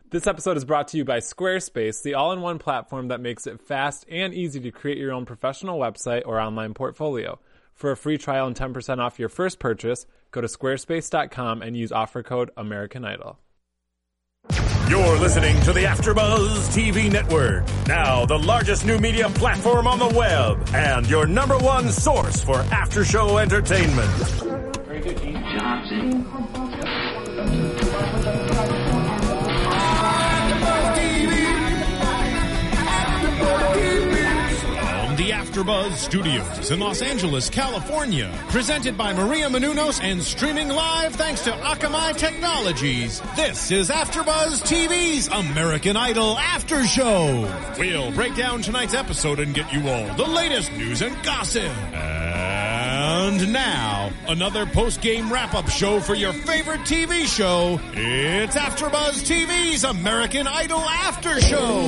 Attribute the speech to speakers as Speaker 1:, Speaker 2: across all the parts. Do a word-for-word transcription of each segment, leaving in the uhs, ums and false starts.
Speaker 1: This episode is brought to you by Squarespace, the all-in-one platform that makes it fast and easy to create your own professional website or online portfolio. For a free trial and ten percent off your first purchase, go to squarespace dot com and use offer code American Idol.
Speaker 2: You're listening to the AfterBuzz T V network. Now, the largest new media platform on the web and your number one source for after-show entertainment.
Speaker 3: Very good, Gene. Johnson.
Speaker 4: The AfterBuzz Studios in Los Angeles, California. Presented by Maria Menounos and streaming live thanks to Akamai Technologies. This is AfterBuzz T V's American Idol After Show. We'll break down tonight's episode and get you all the latest news and gossip. And now, another post-game wrap-up show for your favorite T V show. It's AfterBuzz T V's American Idol After Show.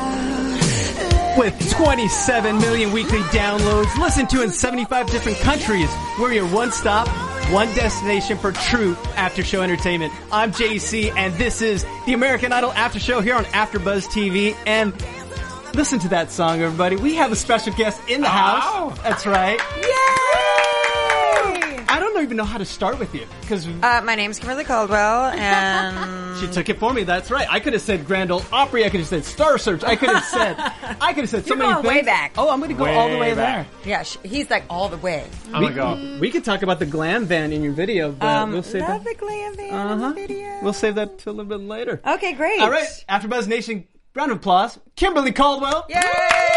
Speaker 5: With twenty-seven million weekly downloads, listened to in seventy-five different countries, we're your one-stop, one destination for true after-show entertainment. I'm J C, and this is the American Idol After Show here on AfterBuzz T V. And listen to that song, everybody. We have a special guest in the house.
Speaker 1: Oh.
Speaker 5: That's right.
Speaker 6: Yay!
Speaker 5: I don't even know how to start with you because
Speaker 6: uh, my name's Kimberly Caldwell, and
Speaker 5: she took it for me. That's right. I could have said Grand Ole Opry. I could have said Star Search. I could have said. I could have said so
Speaker 6: You're
Speaker 5: many
Speaker 6: going
Speaker 5: things.
Speaker 6: way back.
Speaker 5: Oh, I'm going to go
Speaker 1: Way
Speaker 5: all the way
Speaker 1: back.
Speaker 5: there.
Speaker 6: yeah, sh- he's like all the way.
Speaker 1: I'm
Speaker 5: we,
Speaker 1: gonna go.
Speaker 5: we could talk about the glam van in your video, but
Speaker 6: Um,
Speaker 5: we'll save
Speaker 6: love
Speaker 5: that.
Speaker 6: the glam van in
Speaker 5: Uh-huh.
Speaker 6: the video.
Speaker 5: We'll save that till a little bit later.
Speaker 6: Okay, great.
Speaker 5: All right, AfterBuzz Nation, round of applause. Kimberly Caldwell.
Speaker 6: Yay!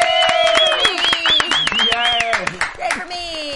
Speaker 5: Yay!
Speaker 6: Yay for me!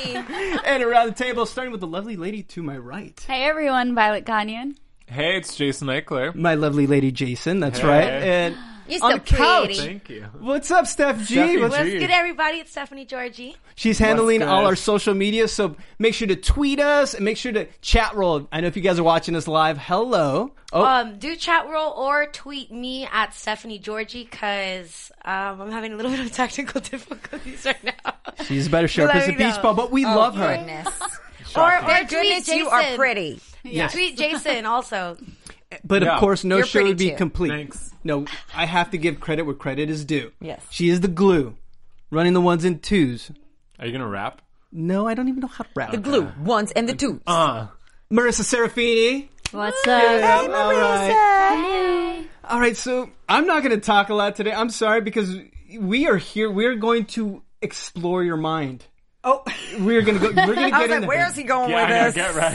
Speaker 5: And around the table, starting with the lovely lady to my right.
Speaker 7: Hey everyone, Violet Gagnon.
Speaker 1: Hey, it's Jason Eichler.
Speaker 5: My lovely lady Jason, that's
Speaker 1: Hey.
Speaker 5: right. And
Speaker 6: You're
Speaker 5: on
Speaker 6: so
Speaker 5: the couch.
Speaker 6: pretty.
Speaker 1: Thank you.
Speaker 5: What's up, Steph G?
Speaker 1: Stephanie
Speaker 5: What's-
Speaker 1: G.
Speaker 8: What's good, everybody? It's Stephanie Georgie.
Speaker 5: She's handling
Speaker 1: What's
Speaker 5: all
Speaker 1: good?
Speaker 5: our social media, so make sure to tweet us and make sure to chat roll. I know if you guys are watching us live, hello. Oh,
Speaker 8: Um, do chat roll or tweet me at Stephanie Georgie because um, I'm having a little bit of technical difficulties right now.
Speaker 5: she's better sharp
Speaker 8: let
Speaker 5: as a
Speaker 8: me
Speaker 5: beach
Speaker 8: know.
Speaker 5: ball, but we
Speaker 6: Oh,
Speaker 5: love her.
Speaker 6: Goodness.
Speaker 8: or or
Speaker 6: Thank
Speaker 8: tweet
Speaker 6: goodness
Speaker 8: Jason.
Speaker 6: you are pretty.
Speaker 5: Yes.
Speaker 8: Tweet Jason also.
Speaker 5: But of
Speaker 1: Yeah.
Speaker 5: course, no
Speaker 6: You're
Speaker 5: show
Speaker 6: pretty
Speaker 5: would be
Speaker 6: too.
Speaker 5: complete.
Speaker 1: Thanks.
Speaker 5: No, I have to give credit where credit is due.
Speaker 6: Yes.
Speaker 5: She is the glue, running the ones and twos.
Speaker 1: Are you gonna rap?
Speaker 5: No, I don't even know how to rap.
Speaker 6: The glue, ones and the twos.
Speaker 1: Uh.
Speaker 5: Marissa Serafini.
Speaker 7: What's up?
Speaker 5: Hey, all right.
Speaker 7: Hey.
Speaker 5: All right, so I'm not going to talk a lot today. I'm sorry because we are here. We're going to explore your mind.
Speaker 6: Oh,
Speaker 5: We're going to go. We're going to
Speaker 6: I
Speaker 5: get
Speaker 6: was
Speaker 5: in
Speaker 6: like, where is he going
Speaker 1: Yeah,
Speaker 6: with
Speaker 1: I know,
Speaker 6: this?
Speaker 1: get right.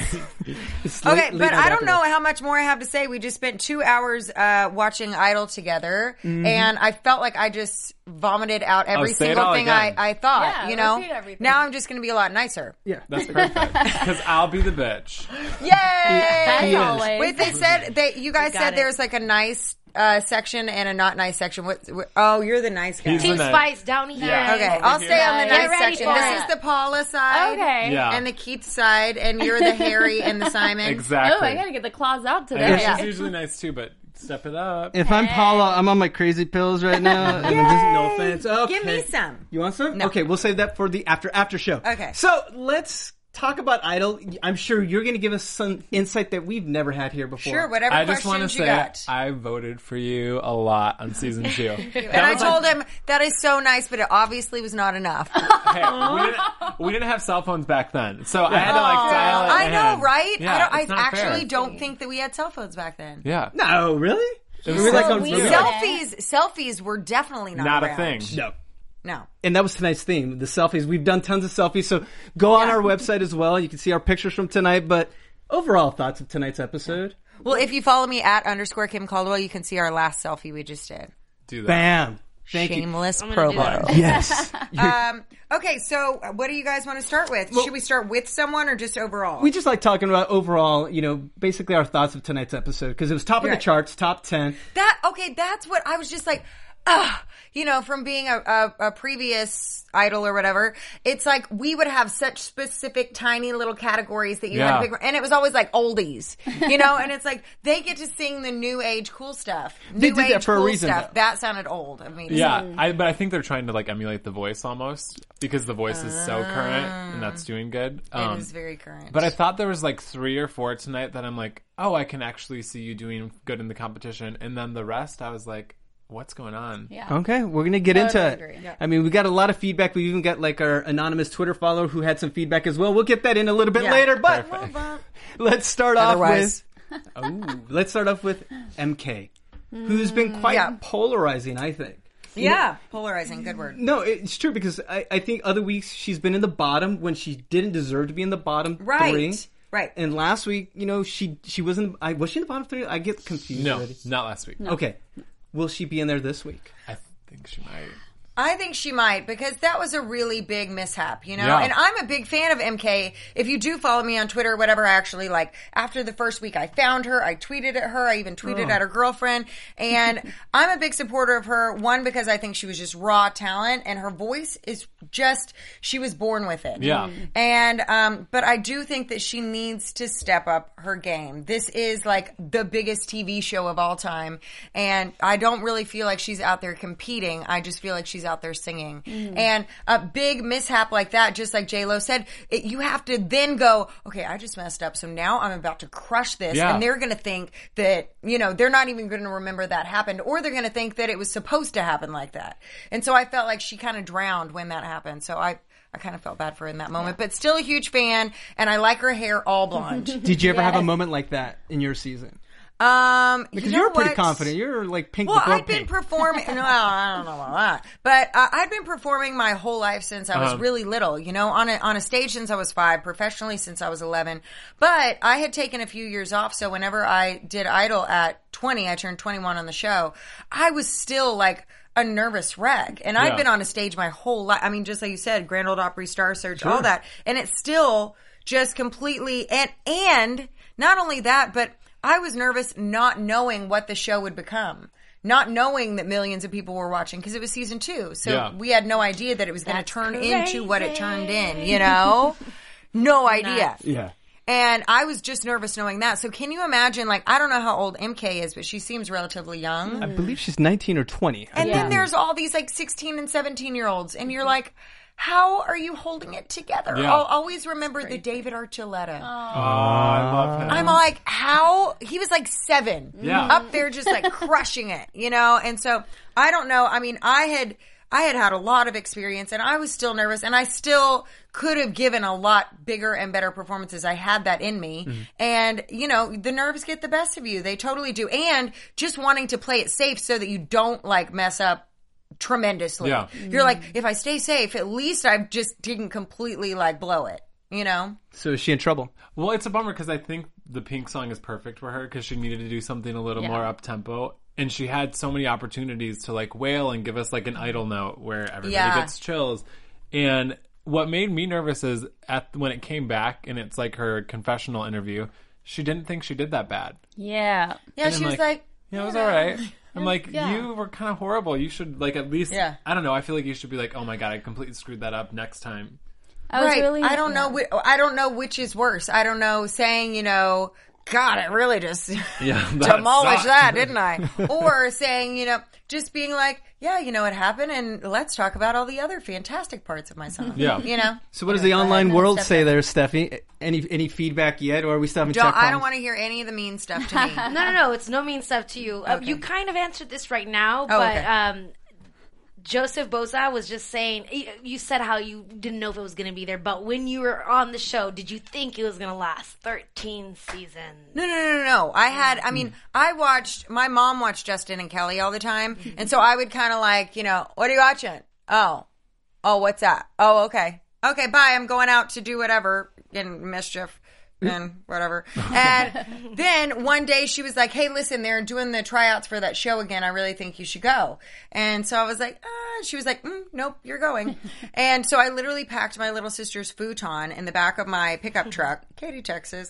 Speaker 6: Okay, but I don't know how much more I have to say. We just spent two hours uh, watching Idol together, and I felt like I just vomited out every
Speaker 1: Oh, say it
Speaker 6: single
Speaker 1: all
Speaker 6: thing I,
Speaker 1: again.
Speaker 6: I thought.
Speaker 7: Yeah,
Speaker 6: you know,
Speaker 7: repeat everything.
Speaker 6: now I'm just going to be a lot nicer.
Speaker 5: Yeah,
Speaker 1: That's perfect. Because I'll be the bitch.
Speaker 6: Yay!
Speaker 7: As
Speaker 5: He is.
Speaker 7: always.
Speaker 6: Wait, they said they. You guys
Speaker 8: got
Speaker 6: said
Speaker 8: it.
Speaker 6: there's like a nice uh, section and a not nice section. What? what oh, you're the nice guy.
Speaker 1: He's
Speaker 8: Team
Speaker 1: the nice-
Speaker 8: Spice down here.
Speaker 1: Yeah.
Speaker 6: Okay,
Speaker 1: Over
Speaker 6: I'll
Speaker 1: here.
Speaker 6: stay on the
Speaker 7: Get
Speaker 6: nice
Speaker 7: ready
Speaker 6: section.
Speaker 7: for
Speaker 6: This
Speaker 7: it.
Speaker 6: is the Paula side,
Speaker 7: Okay.
Speaker 1: Yeah.
Speaker 6: and the Keith side, and you're the Harry and the Simon.
Speaker 1: Exactly.
Speaker 7: Oh, I gotta get the claws out
Speaker 1: I
Speaker 7: today.
Speaker 1: know
Speaker 6: Yeah.
Speaker 1: she's usually nice too, but step it up.
Speaker 5: If I'm Paula, I'm on my crazy pills right now. and I'm just, no offense. Okay.
Speaker 6: Give me some.
Speaker 5: You want some?
Speaker 6: No.
Speaker 5: Okay, we'll save that for the after after show.
Speaker 6: Okay.
Speaker 5: So let's talk about Idol. I'm sure you're going to give us some insight that we've never had here before.
Speaker 6: Sure, whatever
Speaker 1: I just want to
Speaker 6: questions you
Speaker 1: say
Speaker 6: got.
Speaker 1: I voted for you a lot on season two.
Speaker 6: And I told him that is so nice, but it obviously was not enough.
Speaker 1: Hey, we, didn't, we didn't have cell phones back then, so I had to like dial it
Speaker 6: I
Speaker 1: in.
Speaker 6: know, right?
Speaker 1: Yeah,
Speaker 6: I, don't,
Speaker 1: it's
Speaker 6: I
Speaker 1: not
Speaker 6: actually
Speaker 1: fair.
Speaker 6: don't think that we had cell phones back then.
Speaker 1: Yeah,
Speaker 5: No, really?
Speaker 1: It
Speaker 5: We
Speaker 1: was
Speaker 5: were like
Speaker 1: so
Speaker 5: on
Speaker 7: weird.
Speaker 6: Selfies, selfies were definitely not,
Speaker 1: not a
Speaker 6: around.
Speaker 1: thing.
Speaker 5: No.
Speaker 6: No.
Speaker 5: And that was tonight's theme, the selfies. We've done tons of selfies, so go on
Speaker 6: Yeah.
Speaker 5: our website as well. You can see our pictures from tonight, but overall thoughts of tonight's episode?
Speaker 6: Well, if you follow me at underscore Kim Caldwell, you can see our last selfie we just did.
Speaker 1: Do that.
Speaker 5: Bam. Thank
Speaker 6: Shameless
Speaker 8: I'm gonna do
Speaker 6: promo.
Speaker 5: you. Yes.
Speaker 6: Um, okay, so what do you guys want to start with? Should we start with someone or just overall?
Speaker 5: We just like talking about overall, you know, basically our thoughts of tonight's episode because it was top of
Speaker 6: Right.
Speaker 5: the charts, top ten.
Speaker 6: That okay, that's what I was just like. uh, you know, from being a, a, a previous idol or whatever, it's like we would have such specific tiny little categories that you
Speaker 1: Yeah.
Speaker 6: had to pick, and it was always like oldies, you know, and it's like they get to sing the new age cool stuff.
Speaker 5: They
Speaker 6: New
Speaker 5: did that
Speaker 6: age
Speaker 5: for a
Speaker 6: cool
Speaker 5: reason,
Speaker 6: stuff.
Speaker 5: though.
Speaker 6: That sounded old of me. to
Speaker 1: Yeah,
Speaker 6: say.
Speaker 1: I, but I think they're trying to like emulate The Voice almost because The Voice is so current and that's doing good. Um,
Speaker 6: It is very current.
Speaker 1: But I thought there was like three or four tonight that I'm like, oh, I can actually see you doing good in the competition. And then the rest, I was like, what's going on?
Speaker 7: Yeah.
Speaker 5: Okay, we're gonna get
Speaker 7: Totally
Speaker 5: into
Speaker 7: agree.
Speaker 5: it.
Speaker 7: Yeah.
Speaker 5: I mean, we got a lot of feedback. We even got like our anonymous Twitter follower who had some feedback as well. We'll get that in a little bit
Speaker 6: Yeah.
Speaker 5: later, but let's start
Speaker 6: Otherwise.
Speaker 5: off with. Oh, let's start off with M K, who's been quite
Speaker 6: Yeah.
Speaker 5: polarizing. I think.
Speaker 6: yeah, polarizing. Good word.
Speaker 5: No, it's true because I, I think other weeks she's been in the bottom when she didn't deserve to be in the bottom
Speaker 6: Right.
Speaker 5: three.
Speaker 6: Right.
Speaker 5: And last week, you know, she she wasn't. I was she in the bottom three? I get confused
Speaker 1: No,
Speaker 5: already.
Speaker 1: not last week.
Speaker 5: Okay, will she be in there this week?
Speaker 1: I think she might.
Speaker 6: I think she might because that was a really big mishap, you know?
Speaker 1: Yeah.
Speaker 6: And I'm a big fan of M K. If you do follow me on Twitter or whatever, I actually like after the first week I found her, I tweeted at her, I even tweeted
Speaker 5: Oh.
Speaker 6: at her girlfriend. And I'm a big supporter of her, one, because I think she was just raw talent and her voice is just, she was born with it.
Speaker 1: Yeah.
Speaker 6: And, um, but I do think that she needs to step up her game. This is like the biggest T V show of all time. And I don't really feel like she's out there competing. I just feel like she's out there singing. And a big mishap like that, just like J-Lo said, it, you have to then go, okay, I just messed up. So now I'm about to crush this.
Speaker 1: Yeah.
Speaker 6: And they're going to think that, you know, they're not even going to remember that happened, or they're going to think that it was supposed to happen like that. And so I felt like she kind of drowned when that happened. So I, I kind of felt bad for her in that moment, but still a huge fan. And I like her hair all blonde.
Speaker 5: Did you ever have a moment like that in your season?
Speaker 6: Um,
Speaker 5: Because
Speaker 6: you
Speaker 5: you
Speaker 6: know
Speaker 5: were pretty
Speaker 6: what?
Speaker 5: confident. You were like pink
Speaker 6: Well,
Speaker 5: before
Speaker 6: I'd been
Speaker 5: pink.
Speaker 6: performing. No, I don't know about that. But uh, I'd been performing my whole life since I was
Speaker 1: Uh-huh.
Speaker 6: really little. You know, on a on a stage since I was five, professionally since I was eleven. But I had taken a few years off, so whenever I did Idol at twenty, I turned twenty-one on the show. I was still like a nervous wreck, and I've
Speaker 1: Yeah.
Speaker 6: been on a stage my whole life. I mean, just like you said, Grand Ole Opry, Star Search, all that, and it's still just completely and and not only that, but I was nervous not knowing what the show would become. Not knowing that millions of people were watching because it was season two. So
Speaker 1: Yeah.
Speaker 6: we had no idea that it was going to
Speaker 8: That's
Speaker 6: turn
Speaker 8: crazy.
Speaker 6: into what it turned in, you know? No idea.
Speaker 5: Yeah.
Speaker 6: And I was just nervous knowing that. So can you imagine, like, I don't know how old M K is, but she seems relatively young.
Speaker 5: I believe she's nineteen or twenty.
Speaker 6: And
Speaker 7: Yeah.
Speaker 6: then there's all these like sixteen and seventeen year olds, and you're like, how are you holding it together?
Speaker 1: Yeah.
Speaker 6: I'll always remember the David Archuleta.
Speaker 1: Oh, I love him.
Speaker 6: I'm like, how? He was like seven.
Speaker 1: Yeah.
Speaker 6: Up there just like crushing it, you know? And so I don't know. I mean, I had, I had had a lot of experience and I was still nervous and I still could have given a lot bigger and better performances. I had that in me.
Speaker 1: Mm-hmm.
Speaker 6: And, you know, the nerves get the best of you. They totally do. And just wanting to play it safe so that you don't like mess up tremendously.
Speaker 1: Yeah.
Speaker 6: You're like, if I stay safe, at least I just didn't completely like blow it, you know?
Speaker 5: So is she in trouble?
Speaker 1: Well, it's a bummer because I think the Pink song is perfect for her because she needed to do something a little
Speaker 7: Yeah.
Speaker 1: more up tempo, and she had so many opportunities to like wail and give us like an idol note where everybody
Speaker 6: Yeah.
Speaker 1: gets chills. And what made me nervous is at when it came back and it's like her confessional interview, she didn't think she did that bad.
Speaker 7: Yeah.
Speaker 6: Yeah,
Speaker 1: And
Speaker 6: she
Speaker 1: I'm
Speaker 6: was like,
Speaker 1: yeah, it was all right. I'm like,
Speaker 7: Yeah.
Speaker 1: you were kind of horrible. You should like at least,
Speaker 6: Yeah.
Speaker 1: I don't know. I feel like you should be like, oh my god, I completely screwed that up next time.
Speaker 7: I was
Speaker 6: right.
Speaker 7: really.
Speaker 6: I don't know. Whi- I don't know which is worse. I don't know. Saying, you know, God, I really just
Speaker 1: Yeah, that
Speaker 6: demolished
Speaker 1: sucked.
Speaker 6: that, didn't I? Or saying, you know, just being like, yeah, you know, it happened, and let's talk about all the other fantastic parts of my song.
Speaker 1: Yeah.
Speaker 6: You know.
Speaker 5: So what does
Speaker 6: Anyway,
Speaker 5: the
Speaker 6: go
Speaker 5: online
Speaker 6: ahead.
Speaker 5: world
Speaker 6: Steph
Speaker 5: say
Speaker 6: down.
Speaker 5: there, Steffi? Any any feedback yet, or are we still having
Speaker 6: Don't,
Speaker 5: check
Speaker 6: I don't
Speaker 5: bombs?
Speaker 6: want to hear any of the mean stuff to me.
Speaker 8: No, no, no. It's no mean stuff to you. Uh,
Speaker 6: Okay.
Speaker 8: you kind of answered this right now, but
Speaker 6: okay.
Speaker 8: um, Joseph Boza was just saying. y- You said how you didn't know if it was going to be there, but when you were on the show, did you think it was going to last thirteen seasons?
Speaker 6: No, no, no, no, no. I had, I mean, I watched, my mom watched Justin and Kelly all the time. And so I would kind of like, you know, what are you watching? Oh, oh, what's that? Oh, okay. Okay, bye. I'm going out to do whatever in mischief and whatever. And then one day she was like, hey, listen, they're doing the tryouts for that show again. I really think you should go. And so I was like, ah. She was like, mm, nope, you're going. And so I literally packed my little sister's futon in the back of my pickup truck, Katy, Texas,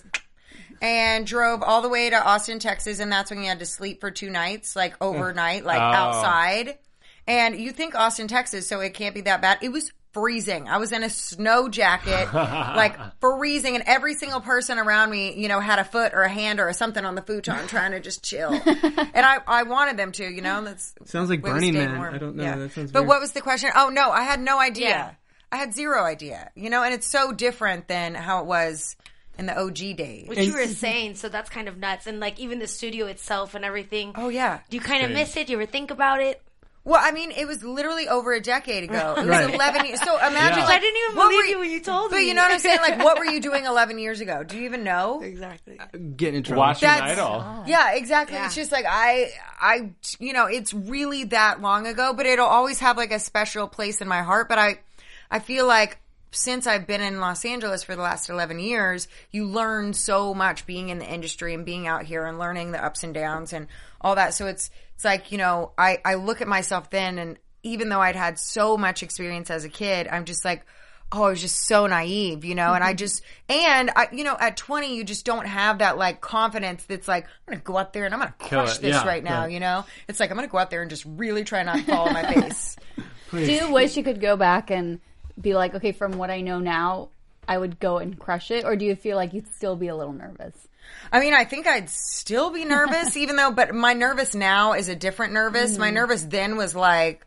Speaker 6: and drove all the way to Austin, Texas. And that's when you had to sleep for two nights, like overnight, like
Speaker 1: Oh.
Speaker 6: outside. And you think Austin, Texas, so it can't be that bad. It was freezing. I was in a snow jacket, like freezing, and every single person around me, you know, had a foot or a hand or something on the futon trying to just chill. And I, I wanted them to, you know. That's
Speaker 5: Sounds like
Speaker 6: we
Speaker 5: Burning
Speaker 6: stayed
Speaker 5: Man.
Speaker 6: warm.
Speaker 5: I don't know.
Speaker 6: Yeah.
Speaker 5: That sounds
Speaker 6: But
Speaker 5: weird.
Speaker 6: what was the question? Oh, no, I had no idea.
Speaker 8: Yeah.
Speaker 6: I had zero idea, you know, and it's so different than how it was in the O G days.
Speaker 8: Which you were saying, so that's kind of nuts. And like even the studio itself and everything.
Speaker 6: Oh, yeah.
Speaker 8: Do you kind of miss it? Do you ever think about it?
Speaker 6: Well, I mean, it was literally over a decade ago. It was
Speaker 5: Right.
Speaker 6: eleven years. So imagine,
Speaker 1: Yeah.
Speaker 6: like,
Speaker 8: I didn't even
Speaker 6: what
Speaker 8: believe
Speaker 6: were
Speaker 8: you when you told
Speaker 6: but
Speaker 8: me.
Speaker 6: you know what I'm saying? Like, what were you doing eleven years ago? Do you even know?
Speaker 8: Exactly.
Speaker 5: Getting in trouble.
Speaker 1: Watching
Speaker 6: That's-
Speaker 1: Idol.
Speaker 6: Yeah, exactly.
Speaker 8: Yeah.
Speaker 6: It's just like I, I, you know, it's really that long ago, but it'll always have like a special place in my heart. But I, I feel like since I've been in Los Angeles for the last eleven years, you learn so much being in the industry and being out here and learning the ups and downs and all that. So it's, it's like, you know, I, I look at myself then, and even though I'd had so much experience as a kid, I'm just like, oh, I was just so naive, you know, and I just, and I, you know, at twenty, you just don't have that like confidence that's like, I'm going to go out there and I'm going to
Speaker 1: Kill
Speaker 6: crush
Speaker 1: it.
Speaker 6: this
Speaker 1: Yeah,
Speaker 6: right now,
Speaker 1: right.
Speaker 6: you know? It's like, I'm going to go out there and just really try not to fall on my face.
Speaker 7: Do you wish you could go back and be like, okay, from what I know now, I would go and crush it? Or do you feel like you'd still be a little nervous?
Speaker 6: I mean, I think I'd still be nervous, even though, but my nervous now is a different nervous. My nervous then was like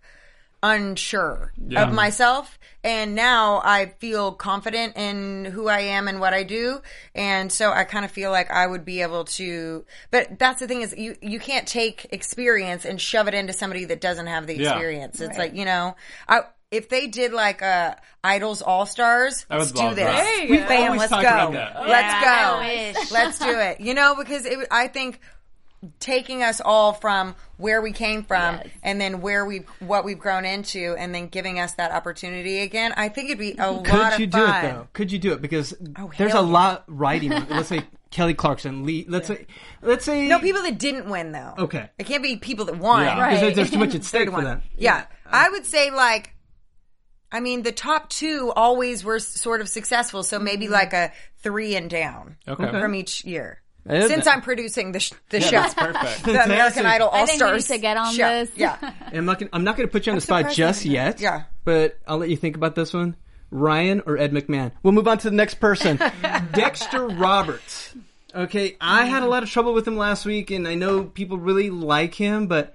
Speaker 6: unsure
Speaker 1: Yeah.
Speaker 6: of myself. And now I feel confident in who I am and what I do. And so I kind of feel like I would be able to, but that's the thing is you, you can't take experience and shove it into somebody that doesn't have the
Speaker 1: Yeah.
Speaker 6: experience. It's like, you know, I, if they did like uh, Idols All Stars,
Speaker 1: I would
Speaker 6: let's do
Speaker 1: love
Speaker 6: this.
Speaker 1: that.
Speaker 7: There you
Speaker 6: We
Speaker 7: go.
Speaker 6: Bam,
Speaker 5: always
Speaker 6: let's
Speaker 5: talk
Speaker 6: go.
Speaker 5: about that.
Speaker 6: Let's
Speaker 8: Yeah,
Speaker 6: go.
Speaker 8: I wish.
Speaker 6: Let's do it. You know, because it, I think taking us all from where we came from
Speaker 7: Yes.
Speaker 6: and then where we what we've grown into and then giving us that opportunity again, I think it'd be a lot
Speaker 5: Could
Speaker 6: of
Speaker 5: you do
Speaker 6: fun.
Speaker 5: it though? Could you do it? Because
Speaker 6: Oh,
Speaker 5: there's a
Speaker 6: hell yeah.
Speaker 5: lot riding on it. Let's say Kelly Clarkson, Lee. Let's say, let's say
Speaker 6: No, people that didn't win though.
Speaker 5: Okay.
Speaker 6: It can't be people that won.
Speaker 1: Yeah.
Speaker 5: because
Speaker 7: Right.
Speaker 5: there's too much at stake for
Speaker 6: One.
Speaker 5: them.
Speaker 6: Yeah. I would say like I mean, the top two always were sort of successful, so maybe like a three and down
Speaker 1: Okay.
Speaker 6: from each year.
Speaker 5: Yeah,
Speaker 6: Since
Speaker 5: that-
Speaker 6: I'm producing the sh- the
Speaker 1: Yeah,
Speaker 6: show,
Speaker 1: that's perfect.
Speaker 6: the American Idol
Speaker 7: I
Speaker 6: All
Speaker 7: think we
Speaker 6: Stars.
Speaker 7: need to get on
Speaker 6: show.
Speaker 7: this.
Speaker 6: Yeah,
Speaker 5: And I'm not gonna, I'm not going to put you on the spot
Speaker 6: surprised
Speaker 5: just
Speaker 6: you haven't
Speaker 5: yet.
Speaker 6: done it. Yeah.
Speaker 5: But I'll let you think about this one. Ryan or Ed McMahon? We'll move on to the next person. Dexter Roberts. Okay, I had a lot of trouble with him last week, and I know people really like him, but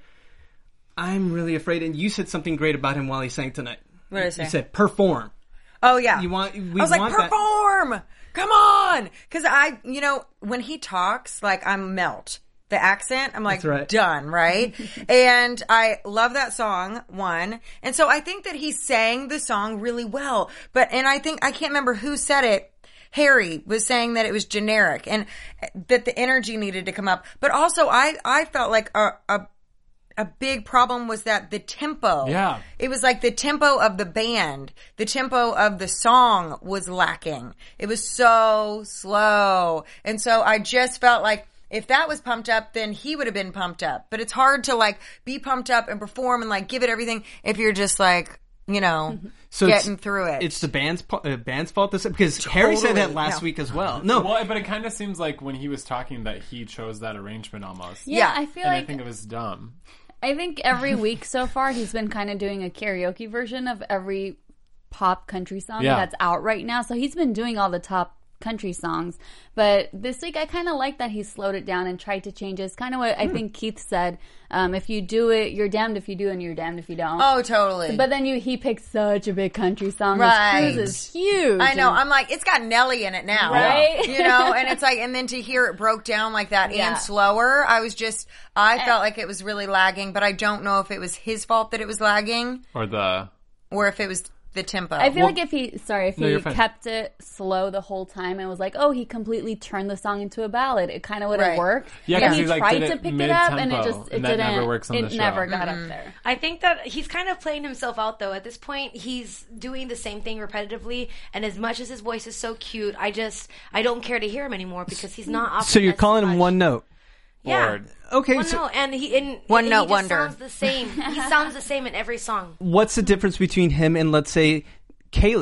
Speaker 5: I'm really afraid. And you said something great about him while he sang tonight.
Speaker 6: What did I say?
Speaker 5: You said perform.
Speaker 6: Oh yeah.
Speaker 5: You want? We
Speaker 6: I was like,
Speaker 5: want that.
Speaker 6: perform! Come on! Because I, you know, when he talks, like, I'm melt. The accent, I'm like,
Speaker 5: That's right.
Speaker 6: done, right? And I love that song, one. And so I think that he sang the song really well. But, and I think, I can't remember who said it. Harry was saying that it was generic and that the energy needed to come up. But also, I, I felt like a, a a big problem was that the tempo.
Speaker 1: Yeah.
Speaker 6: It was like the tempo of the band, the tempo of the song was lacking. It was so slow. And so I just felt like if that was pumped up, then he would have been pumped up. But it's hard to like be pumped up and perform and like give it everything if you're just like, you know,
Speaker 5: So it's-
Speaker 6: getting through it.
Speaker 5: It's the band's pa- uh, band's fault. This because Harry said that
Speaker 6: Totally,
Speaker 5: last
Speaker 6: yeah.
Speaker 5: week as well. No,
Speaker 1: Well, but it kind of seems like when he was talking that he chose that arrangement almost.
Speaker 7: Yeah,
Speaker 6: Yeah.
Speaker 7: I feel
Speaker 1: And
Speaker 7: like
Speaker 1: I think it was dumb.
Speaker 7: I think every week so far he's been kind of doing a karaoke version of every pop country song
Speaker 1: Yeah.
Speaker 7: that's out right now. So he's been doing all the top country songs. But this week I kind of like that he slowed it down and tried to change it. It's kind of what I think Keith said. Um, if you do it, you're damned if you do and you're damned if you don't.
Speaker 6: oh, totally.
Speaker 7: But then you he picked such a big country song.
Speaker 6: Right.
Speaker 7: His cruise is huge.
Speaker 6: I know.
Speaker 7: And-
Speaker 6: I'm like, it's got Nelly in it now.
Speaker 7: Right?
Speaker 6: You know, and it's like, and then to hear it broke down like that
Speaker 7: Yeah.
Speaker 6: and slower, I was just, I felt like it was really lagging, but I don't know if it was his fault that it was lagging
Speaker 1: Or the
Speaker 6: or if it was the tempo.
Speaker 7: I feel like if he, sorry, if
Speaker 1: No,
Speaker 7: he
Speaker 1: you're fine.
Speaker 7: kept it slow the whole time and was like, oh, he completely turned the song into a ballad, it kind of would have
Speaker 6: Right.
Speaker 7: worked.
Speaker 1: Yeah,
Speaker 7: but
Speaker 1: 'cause
Speaker 7: he
Speaker 1: he, like,
Speaker 7: tried
Speaker 1: did
Speaker 7: to
Speaker 1: it
Speaker 7: pick it up, and it
Speaker 1: mid-tempo,
Speaker 7: just it
Speaker 1: and that
Speaker 7: didn't.
Speaker 1: never works on
Speaker 7: it
Speaker 1: the show.
Speaker 7: never got up there.
Speaker 8: I think that he's kind of playing himself out, though. At this point, he's doing the same thing repetitively, and as much as his voice is so cute, I just I don't care to hear him anymore because he's not. offering
Speaker 5: so you're
Speaker 8: us
Speaker 5: calling
Speaker 8: as
Speaker 5: him
Speaker 8: much.
Speaker 5: one note.
Speaker 8: Yeah.
Speaker 1: bored.
Speaker 5: Okay,
Speaker 8: One
Speaker 5: so
Speaker 8: note, and he and
Speaker 6: One
Speaker 8: he
Speaker 6: note
Speaker 8: just
Speaker 6: wonder.
Speaker 8: sounds the same. He sounds the same in every song.
Speaker 5: what's the difference between him and let's say Caleb?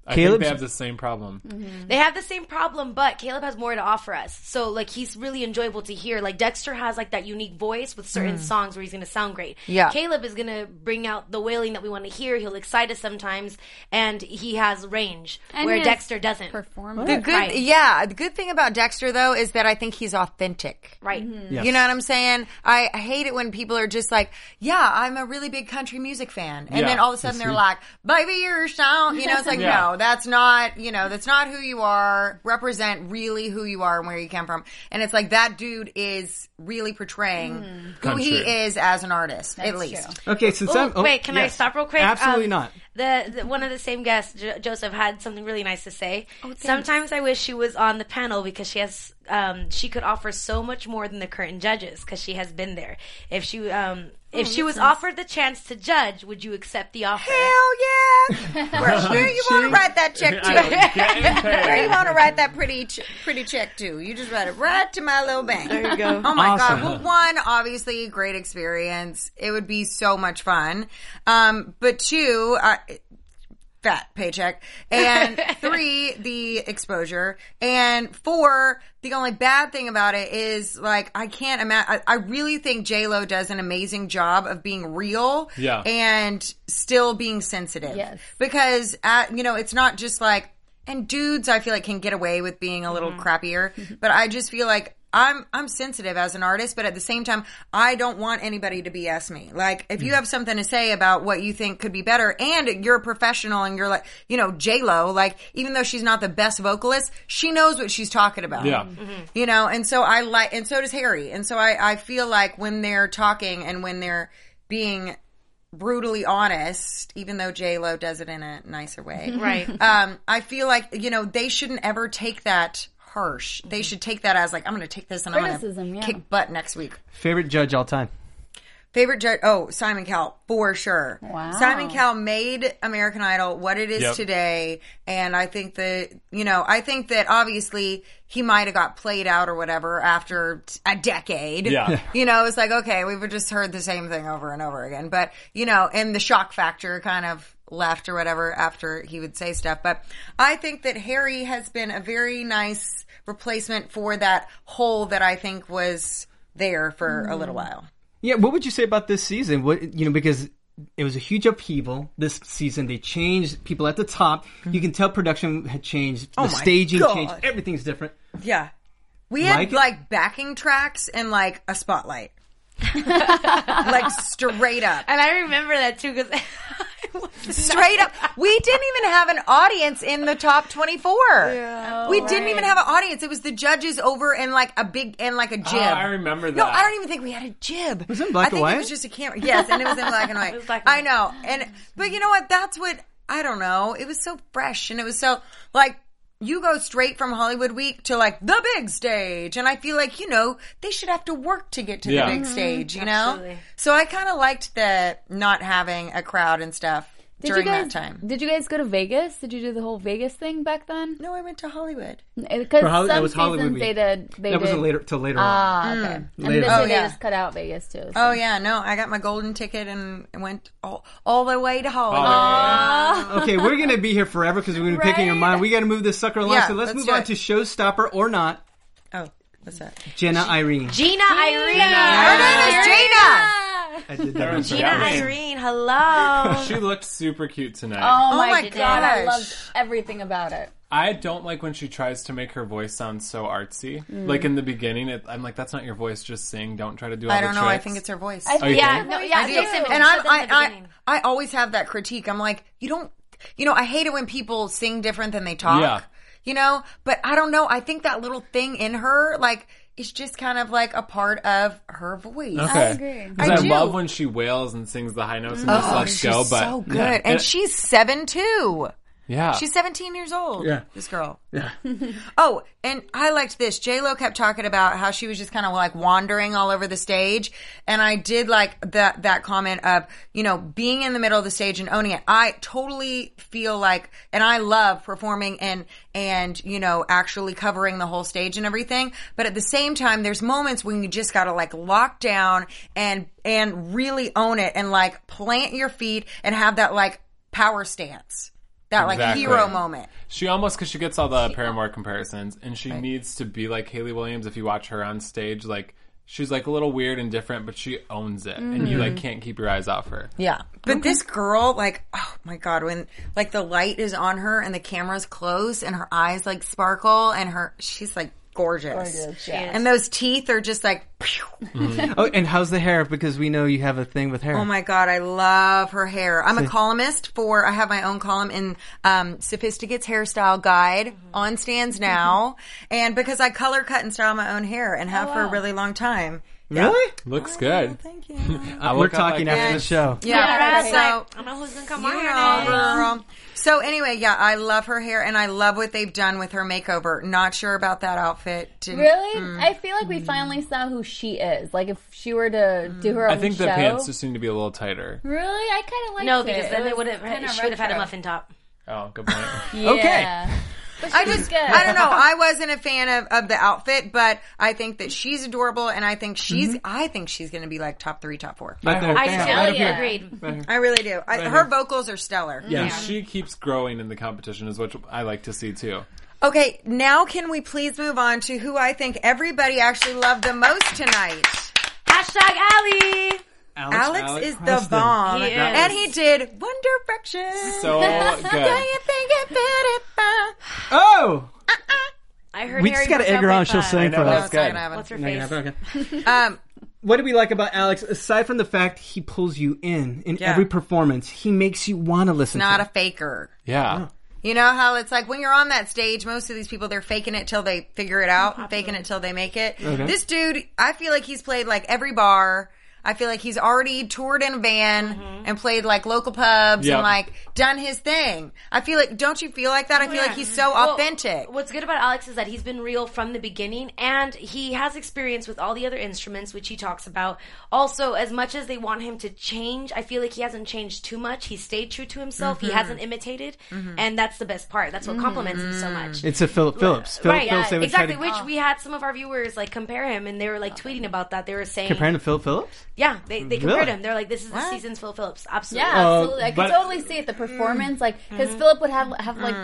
Speaker 1: I
Speaker 5: Caleb's-
Speaker 1: think they have the same problem.
Speaker 8: They have the same problem, but Caleb has more to offer us. So, like, he's really enjoyable to hear. Like, Dexter has, like, that unique voice with certain songs where he's going to sound great.
Speaker 6: Yeah.
Speaker 8: Caleb is going to bring out the wailing that we want to hear. He'll excite us sometimes, and he has range,
Speaker 7: And
Speaker 8: where
Speaker 7: his
Speaker 8: Dexter doesn't.
Speaker 7: Performance.
Speaker 6: The good,
Speaker 8: Right.
Speaker 6: yeah. The good thing about Dexter though is that I think he's authentic.
Speaker 8: Right.
Speaker 5: Yes.
Speaker 6: You know what I'm saying? I hate it when people are just like, "Yeah, I'm a really big country music fan," and
Speaker 1: Yeah.
Speaker 6: then all of a sudden they're like, "Baby, you're sound." You know, it's like,
Speaker 1: Yeah.
Speaker 6: no, that's not. You know, that's not who you are. Represent really who you are and where you come from. And it's like that dude is really portraying who he
Speaker 1: Country.
Speaker 6: is as an artist, at
Speaker 7: That's
Speaker 6: least.
Speaker 7: true.
Speaker 5: Okay, since
Speaker 8: Ooh,
Speaker 5: I'm... oh,
Speaker 8: wait, can I
Speaker 5: yes.
Speaker 8: stop real quick?
Speaker 5: Absolutely
Speaker 8: Um,
Speaker 5: not.
Speaker 8: The, the one of the same guests, jo- Joseph, had something really nice to say.
Speaker 6: Oh, thanks.
Speaker 8: Sometimes I wish she was on the panel because she has, um, she could offer so much more than the current judges because she has been there. If she, um,
Speaker 6: Oh,
Speaker 8: if she was offered the chance to judge, would you accept the offer?
Speaker 6: Hell yeah! Where, where you want to write that check to?
Speaker 1: I don't get
Speaker 6: Where you
Speaker 1: paid.
Speaker 6: want to write that pretty ch- pretty check to? You just write it right to my little bank. There you go. Oh my
Speaker 5: Awesome.
Speaker 6: god! Well, one, obviously, great experience. It would be so much fun. Um, but two, uh, fat paycheck, and three, the exposure, and four, the only bad thing about it is like I can't imagine. I, I really think J Lo does an amazing job of being real,
Speaker 1: Yeah.
Speaker 6: and still being sensitive.
Speaker 7: Yes.
Speaker 6: Because at, you know, it's not just like, and dudes I feel like can get away with being a little crappier, but I just feel like I'm I'm sensitive as an artist, but at the same time, I don't want anybody to B S me. Like, if you have something to say about what you think could be better, and you're a professional, and you're like, you know, J Lo, like, even though she's not the best vocalist, she knows what she's talking about.
Speaker 1: Yeah.
Speaker 6: You know, and so I like, and so does Harry, and so I I feel like when they're talking and when they're being brutally honest, even though J Lo does it in a nicer way,
Speaker 8: Right.
Speaker 6: um, I feel like, you know, they shouldn't ever take that harsh. They should take that as like, I'm going to take this and I'm
Speaker 7: Criticism,
Speaker 6: going to
Speaker 7: yeah.
Speaker 6: kick butt next week.
Speaker 5: Favorite judge all time?
Speaker 6: Favorite judge? Oh, Simon Cowell, for sure.
Speaker 7: Wow.
Speaker 6: Simon Cowell made American Idol what it is
Speaker 1: Yep.
Speaker 6: today, and I think that, you know, I think that obviously he might have got played out or whatever after t- a decade.
Speaker 1: Yeah.
Speaker 6: You know, it's like, okay, we've just heard the same thing over and over again. But, you know, and the shock factor kind of left or whatever after he would say stuff. But I think that Harry has been a very nice replacement for that hole that I think was there for a little while.
Speaker 5: Yeah, what would you say about this season? What, you know, because it was a huge upheaval this season. They changed people at the top. You can tell production had changed. The
Speaker 6: Oh my
Speaker 5: staging
Speaker 6: God.
Speaker 5: changed. Everything's different.
Speaker 6: Yeah. We had
Speaker 5: Like
Speaker 6: like,
Speaker 5: it?
Speaker 6: backing tracks and like a spotlight. Like straight up.
Speaker 8: And I remember that too because
Speaker 6: Straight up. We didn't even have an audience in the top twenty-four. We didn't even have an audience. It was the judges over and like a big, and like a jib.
Speaker 1: Oh, I remember that.
Speaker 6: No, I don't even think we had a jib.
Speaker 5: Was it in black
Speaker 6: I think
Speaker 5: and white?
Speaker 6: it was just a camera. Yes, and it was in black and white.
Speaker 8: was black and
Speaker 6: I know. And, but you know what? That's what, I don't know. It was so fresh and it was so, like, you go straight from Hollywood Week to like the big stage. And I feel like, you know, they should have to work to get to
Speaker 1: Yeah.
Speaker 6: the big stage, you know?
Speaker 8: Absolutely.
Speaker 6: So I kind of liked the not having a crowd and stuff
Speaker 7: Did
Speaker 6: during
Speaker 7: you guys,
Speaker 6: that time.
Speaker 7: Did you guys go to Vegas? Did you do the whole Vegas thing back then?
Speaker 6: No, I went to Hollywood.
Speaker 7: Because
Speaker 5: For Holly- that
Speaker 7: some
Speaker 5: was Hollywood
Speaker 7: seasons
Speaker 5: Week.
Speaker 7: they did. They
Speaker 5: That
Speaker 7: did.
Speaker 5: wasn't later till later on.
Speaker 7: Ah, okay. And
Speaker 5: Later.
Speaker 7: this
Speaker 5: Oh,
Speaker 7: year they
Speaker 6: yeah.
Speaker 7: just cut out Vegas too. so.
Speaker 6: Oh yeah, no, I got my golden ticket and went all, all the way to Hollywood.
Speaker 1: Hollywood.
Speaker 5: Okay, we're going to be here forever because we're going to be picking your mind. We got to move this sucker along.
Speaker 6: Yeah,
Speaker 5: so let's,
Speaker 6: let's
Speaker 5: move
Speaker 6: do
Speaker 5: on
Speaker 6: it.
Speaker 5: to Showstopper or not.
Speaker 6: Oh, what's that?
Speaker 5: Jenna Irene.
Speaker 8: Gina Irene.
Speaker 6: Her name is Gina.
Speaker 5: I did that.
Speaker 1: Everyone
Speaker 8: Gina
Speaker 1: forgot her name.
Speaker 8: Irene, hello.
Speaker 1: She looked super cute tonight.
Speaker 7: Oh, my,
Speaker 6: my
Speaker 7: god, I
Speaker 6: gosh.
Speaker 7: loved everything about it.
Speaker 1: I don't like when she tries to make her voice sound so artsy. Like in the beginning, it, I'm like, that's not your voice. Just sing. Don't try to do all
Speaker 6: I
Speaker 1: the
Speaker 6: don't know. I
Speaker 1: tricks.
Speaker 6: think it's her voice.
Speaker 7: I
Speaker 1: Oh, you
Speaker 8: yeah,
Speaker 1: think?
Speaker 8: no, yeah,
Speaker 6: I do.
Speaker 8: Jason,
Speaker 6: And
Speaker 8: you
Speaker 6: I'm,
Speaker 8: said that in the
Speaker 6: I, I,
Speaker 8: beginning.
Speaker 6: I always have that critique. I'm like, you don't, you know, I hate it when people sing different than they talk.
Speaker 1: Yeah.
Speaker 6: You know, but I don't know. I think that little thing in her, like, is just kind of like a part of her voice.
Speaker 1: Okay.
Speaker 7: agree.
Speaker 1: Because
Speaker 6: I
Speaker 1: I,
Speaker 6: do.
Speaker 1: love when she wails and sings the high notes and just
Speaker 6: Oh,
Speaker 1: lets
Speaker 6: she's
Speaker 1: go. But
Speaker 6: so good.
Speaker 1: Yeah.
Speaker 6: And she's seven too.
Speaker 1: yeah,
Speaker 6: She's seventeen years old.
Speaker 1: Yeah.
Speaker 6: This girl. Yeah. Oh, and I liked this. J-Lo kept talking about how she was just kind of like wandering all over the stage. And I did like that, that comment of, you know, being in the middle of the stage and owning it. I totally feel like, and I love performing and, and, you know, actually covering the whole stage and everything. But at the same time, there's moments when you just gotta like lock down and, and really own it and like plant your feet and have that like power stance. That like
Speaker 1: Exactly.
Speaker 6: hero moment.
Speaker 1: She almost, because she gets all the Paramore comparisons, and she needs to be like Hayley Williams. If you watch her on stage, like she's like a little weird and different, but she owns it, and you like can't keep your eyes off her.
Speaker 6: Yeah. But this girl, like, oh my God, when like the light is on her and the camera's close and her eyes like sparkle and her, she's like gorgeous.
Speaker 7: Gorgeous, yeah.
Speaker 6: And those teeth are just like, pew.
Speaker 5: Oh, and how's the hair? Because we know you have a thing with hair.
Speaker 6: Oh my God, I love her hair. I'm a columnist for, I have my own column in um, Sophisticate's Hairstyle Guide on Stands Now. And because I color cut and style my own hair and have for a really long time.
Speaker 5: Really?
Speaker 1: Looks good.
Speaker 6: Oh, Thank you.
Speaker 1: I
Speaker 5: We're
Speaker 1: woke up
Speaker 5: talking
Speaker 1: like
Speaker 5: after
Speaker 1: this.
Speaker 5: the show.
Speaker 6: Yeah,
Speaker 8: Yeah,
Speaker 6: so,
Speaker 8: so I don't know who's gonna come on
Speaker 6: you
Speaker 8: here
Speaker 6: know,
Speaker 8: next.
Speaker 6: girl. So anyway, yeah, I love her hair and I love what they've done with her makeover. Not sure about that outfit. Didn't-
Speaker 7: Really?
Speaker 6: Mm.
Speaker 7: I feel like we finally saw who she is. Like, if she were to do her own
Speaker 1: I think
Speaker 7: show.
Speaker 1: the pants just seem to be a little tighter.
Speaker 7: Really? I kind of like
Speaker 8: No,
Speaker 7: it.
Speaker 8: because
Speaker 7: It
Speaker 8: then they
Speaker 7: was
Speaker 8: would have.
Speaker 7: kinda
Speaker 8: She would have had a
Speaker 7: retro.
Speaker 8: muffin top.
Speaker 1: Oh, good point.
Speaker 7: Yeah.
Speaker 5: Okay.
Speaker 7: But she
Speaker 6: I
Speaker 7: was
Speaker 6: just,
Speaker 7: good.
Speaker 6: I don't know. I wasn't a fan of, of the outfit, but I think that she's adorable, and I think she's, I think she's going to be like top three, top four.
Speaker 5: Right there.
Speaker 8: I
Speaker 5: Bam.
Speaker 8: do.
Speaker 7: Hell
Speaker 8: too.
Speaker 7: yeah.
Speaker 8: Agreed.
Speaker 6: I really do. I, her vocals are stellar.
Speaker 5: Yeah.
Speaker 1: And she keeps growing in the competition, is what I like to see too.
Speaker 6: Okay, now can we please move on to who I think everybody actually loved the most tonight?
Speaker 8: Hashtag Allie.
Speaker 6: Alex, is
Speaker 5: Preston.
Speaker 6: the bomb,
Speaker 8: He is.
Speaker 6: and he did One Direction.
Speaker 1: So
Speaker 6: Do
Speaker 1: good.
Speaker 6: you think it fit it fine?
Speaker 5: Oh!
Speaker 8: I heard
Speaker 5: We
Speaker 8: Harry
Speaker 5: just got to
Speaker 8: broke
Speaker 5: egg her
Speaker 8: up
Speaker 5: on.
Speaker 8: with,
Speaker 5: She'll
Speaker 8: uh,
Speaker 5: sing for
Speaker 1: know,
Speaker 6: No,
Speaker 5: us.
Speaker 6: it's not
Speaker 1: good.
Speaker 6: gonna happen.
Speaker 8: What's her
Speaker 5: Not gonna
Speaker 8: face?
Speaker 5: happen, okay.
Speaker 6: Um,
Speaker 5: What do we like about Alex, aside from the fact he pulls you in in
Speaker 6: Yeah.
Speaker 5: every performance? He makes you want to listen
Speaker 6: not
Speaker 5: to
Speaker 6: a faker.
Speaker 1: Yeah.
Speaker 6: You know how it's like when you're on that stage, most of these people, they're faking it till they figure it out, faking it till they make it. This dude, I feel like he's played like every bar. I feel like he's already toured in a van and played like local pubs
Speaker 1: Yep.
Speaker 6: and like done his thing. I feel like, don't you feel like that? I feel like he's so
Speaker 8: Well,
Speaker 6: authentic.
Speaker 8: What's good about Alex is that he's been real from the beginning, and he has experience with all the other instruments, which he talks about. Also, as much as they want him to change, I feel like he hasn't changed too much. He stayed true to himself. He hasn't imitated, and that's the best part. That's what compliments him so much.
Speaker 5: It's a Philip Phillips. Philip
Speaker 8: Right,
Speaker 5: Phillips, they would
Speaker 8: exactly.
Speaker 5: try to
Speaker 8: Which we had some of our viewers like compare him, and they were like tweeting about that. They were saying,
Speaker 5: compare him to Philip Phillips?
Speaker 8: yeah, they, they compared
Speaker 5: Really?
Speaker 8: him. They're like, this is the
Speaker 6: What?
Speaker 8: season's Phil Phillips. Absolutely.
Speaker 7: Yeah, absolutely. I could
Speaker 1: but-
Speaker 7: totally see it. The performance, like, because Philip would have have like,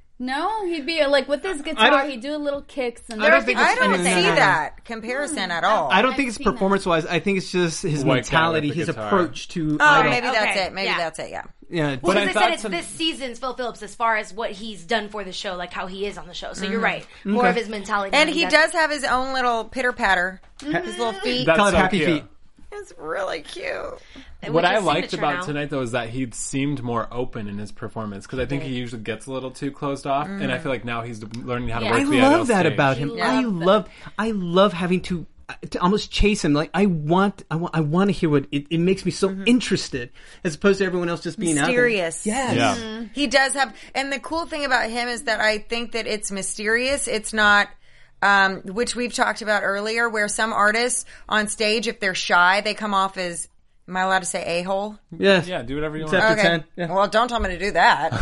Speaker 7: no, he'd be like with his guitar,
Speaker 5: don't-
Speaker 7: he'd do little kicks and
Speaker 5: I don't think
Speaker 6: I
Speaker 5: it's-
Speaker 6: don't
Speaker 5: no, no,
Speaker 6: see
Speaker 5: no, no.
Speaker 6: that comparison at all.
Speaker 5: I don't
Speaker 7: I've
Speaker 5: think it's
Speaker 7: seen that.
Speaker 5: performance wise. I think it's just his
Speaker 1: White guy
Speaker 5: mentality,
Speaker 1: with the
Speaker 5: his
Speaker 1: guitar.
Speaker 5: approach to
Speaker 6: Oh,
Speaker 5: idol.
Speaker 6: maybe that's
Speaker 8: Okay,
Speaker 6: it. Maybe
Speaker 8: yeah.
Speaker 6: that's it. Yeah.
Speaker 5: Yeah,
Speaker 8: Well,
Speaker 1: But I
Speaker 8: because they
Speaker 1: thought
Speaker 8: said it's
Speaker 1: some-
Speaker 8: this season's Phil Phillips as far as what he's done for the show, like how he is on the show. So you're
Speaker 6: Mm-hmm.
Speaker 8: right. More of his mentality.
Speaker 6: And
Speaker 8: than
Speaker 6: he
Speaker 8: does-
Speaker 6: does have his own little pitter patter. His little feet.
Speaker 1: That's
Speaker 5: Call it
Speaker 1: so
Speaker 5: Happy
Speaker 1: cute.
Speaker 5: Feet.
Speaker 6: It's really cute.
Speaker 8: which
Speaker 1: What
Speaker 8: is
Speaker 1: I liked
Speaker 8: signature
Speaker 1: about
Speaker 8: now.
Speaker 1: tonight, though, is that he seemed more open in his performance, because I think he usually gets a little too closed off, and I feel like now he's learning how to
Speaker 7: Yeah.
Speaker 1: work
Speaker 5: I
Speaker 1: the idol
Speaker 5: love that
Speaker 1: stage.
Speaker 5: about him.
Speaker 7: He
Speaker 5: I
Speaker 7: loves
Speaker 5: love, I love having to to almost chase him. Like I want, I want, I want to hear what it, it makes me so interested, as opposed to everyone else just being
Speaker 6: Mysterious.
Speaker 5: out there. Yes.
Speaker 1: Yeah.
Speaker 6: He does have, and the cool thing about him is that I think that it's mysterious. It's not, um, which we've talked about earlier, where some artists on stage, if they're shy, they come off as, am I allowed to say a-hole?
Speaker 5: Yes.
Speaker 1: Yeah, do whatever you
Speaker 5: Except
Speaker 1: want.
Speaker 5: for ten. Yeah.
Speaker 6: Well, don't tell me to do that.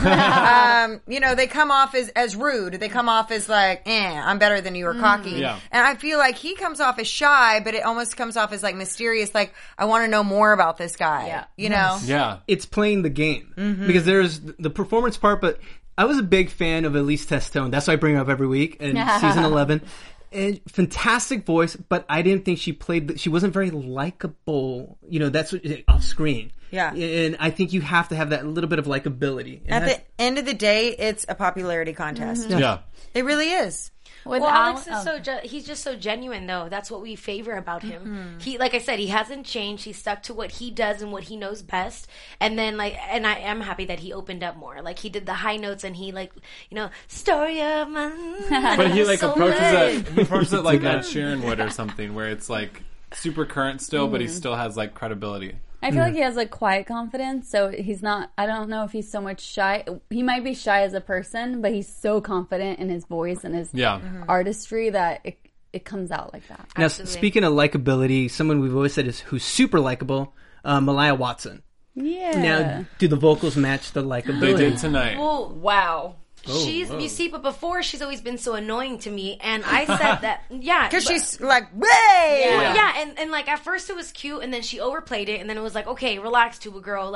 Speaker 6: um, you know, they come off as, as rude. They come off as like, eh, I'm better than you or cocky.
Speaker 1: Yeah.
Speaker 6: And I feel like he comes off as shy, but it almost comes off as like mysterious. Like, I want to know more about this guy.
Speaker 7: Yeah.
Speaker 6: You know?
Speaker 1: Yeah.
Speaker 5: It's playing the game because there's the performance part, but I was a big fan of Elise Testone. That's why I bring her up every week in season eleven. And fantastic voice, but I didn't think she played. the- She wasn't very likable. You know, that's what, off screen.
Speaker 6: Yeah.
Speaker 5: And I think you have to have that little bit of likability. And
Speaker 6: At
Speaker 5: that's-
Speaker 6: the end of the day, it's a popularity contest.
Speaker 1: Yeah.
Speaker 6: It really is.
Speaker 7: With
Speaker 8: Well,
Speaker 7: Al-
Speaker 8: Alex is
Speaker 7: oh.
Speaker 8: so ge- he's just so genuine though. That's what we favor about him.
Speaker 6: Mm-hmm.
Speaker 8: He, like I said, he hasn't changed. He's stuck to what he does and what he knows best. And then like, and I am happy that he opened up more. Like he did the high notes and he like, you know, story of my.
Speaker 1: But he like
Speaker 8: So
Speaker 1: approaches
Speaker 8: good.
Speaker 1: it. He approaches it like Ed Sheeran would or something, where it's like super current still, but he
Speaker 6: Mm-hmm.
Speaker 1: still has like credibility.
Speaker 7: I feel like he has like quiet confidence, so he's not. I don't know if he's so much shy. He might be shy as a person, but he's so confident in his voice and his
Speaker 1: Yeah.
Speaker 7: artistry that it it comes out like that.
Speaker 5: now,
Speaker 8: Absolutely.
Speaker 5: speaking of likability, someone we've always said is who's super likable, uh, Malaya Watson.
Speaker 7: Yeah.
Speaker 5: Now, do the vocals match the likability?
Speaker 1: They did tonight.
Speaker 8: Well,
Speaker 7: wow.
Speaker 8: she's you see, but before she's always been so annoying to me, and I said that yeah,
Speaker 6: Because
Speaker 8: but-
Speaker 6: she's like, way!
Speaker 8: Well, yeah, and, and like at first it was cute, and then she overplayed it, and then it was like, okay, relax, Tuba girl, like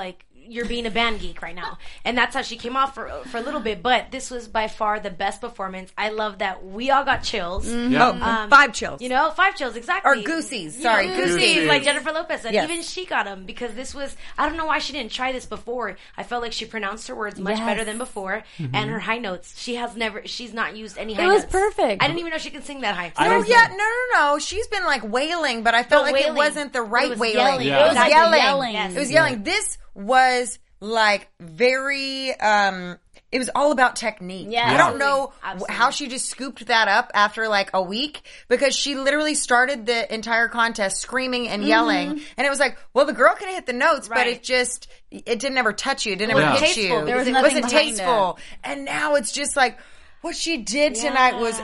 Speaker 8: you're being a band geek right now. And that's how she came off for for a little bit. But this was by far the best performance. I love that we all got chills.
Speaker 6: Mm-hmm.
Speaker 1: Yeah.
Speaker 6: Oh, five chills.
Speaker 8: You know, five chills, exactly.
Speaker 6: Or goosies. Sorry,
Speaker 8: Yeah,
Speaker 6: goosies.
Speaker 8: goosies, like Jennifer Lopez said.
Speaker 6: Yes.
Speaker 8: Even she got them because this was, I don't know why she didn't try this before. I felt like she pronounced her words much
Speaker 7: Yes.
Speaker 8: better than before.
Speaker 6: Mm-hmm.
Speaker 8: And her high notes, she has never, she's not used any high
Speaker 7: It was
Speaker 8: notes.
Speaker 7: perfect.
Speaker 8: I didn't even know she could sing that high.
Speaker 1: I
Speaker 6: No,
Speaker 1: don't
Speaker 6: yeah,
Speaker 1: think-
Speaker 6: no, no, no. She's been like wailing, but I felt
Speaker 8: But
Speaker 6: like it
Speaker 8: wailing.
Speaker 6: wasn't the right
Speaker 8: It was
Speaker 6: wailing.
Speaker 8: yelling.
Speaker 1: Yeah.
Speaker 6: It was
Speaker 7: Exactly,
Speaker 6: yelling.
Speaker 7: yelling.
Speaker 8: Yes.
Speaker 6: It was yelling. This was like very. um It was all about technique.
Speaker 7: Yeah.
Speaker 6: I don't know
Speaker 8: Absolutely.
Speaker 6: how she just scooped that up after like a week because she literally started the entire contest screaming and yelling, and it was like, well, the girl can hit the notes, but
Speaker 8: Right.
Speaker 6: it just it didn't ever touch you. It didn't
Speaker 8: Well,
Speaker 6: ever
Speaker 1: Yeah.
Speaker 6: hit
Speaker 8: tasteful,
Speaker 6: you.
Speaker 8: there was
Speaker 6: it
Speaker 7: nothing
Speaker 6: wasn't
Speaker 7: behind
Speaker 6: tasteful, and now it's just like. What she did tonight was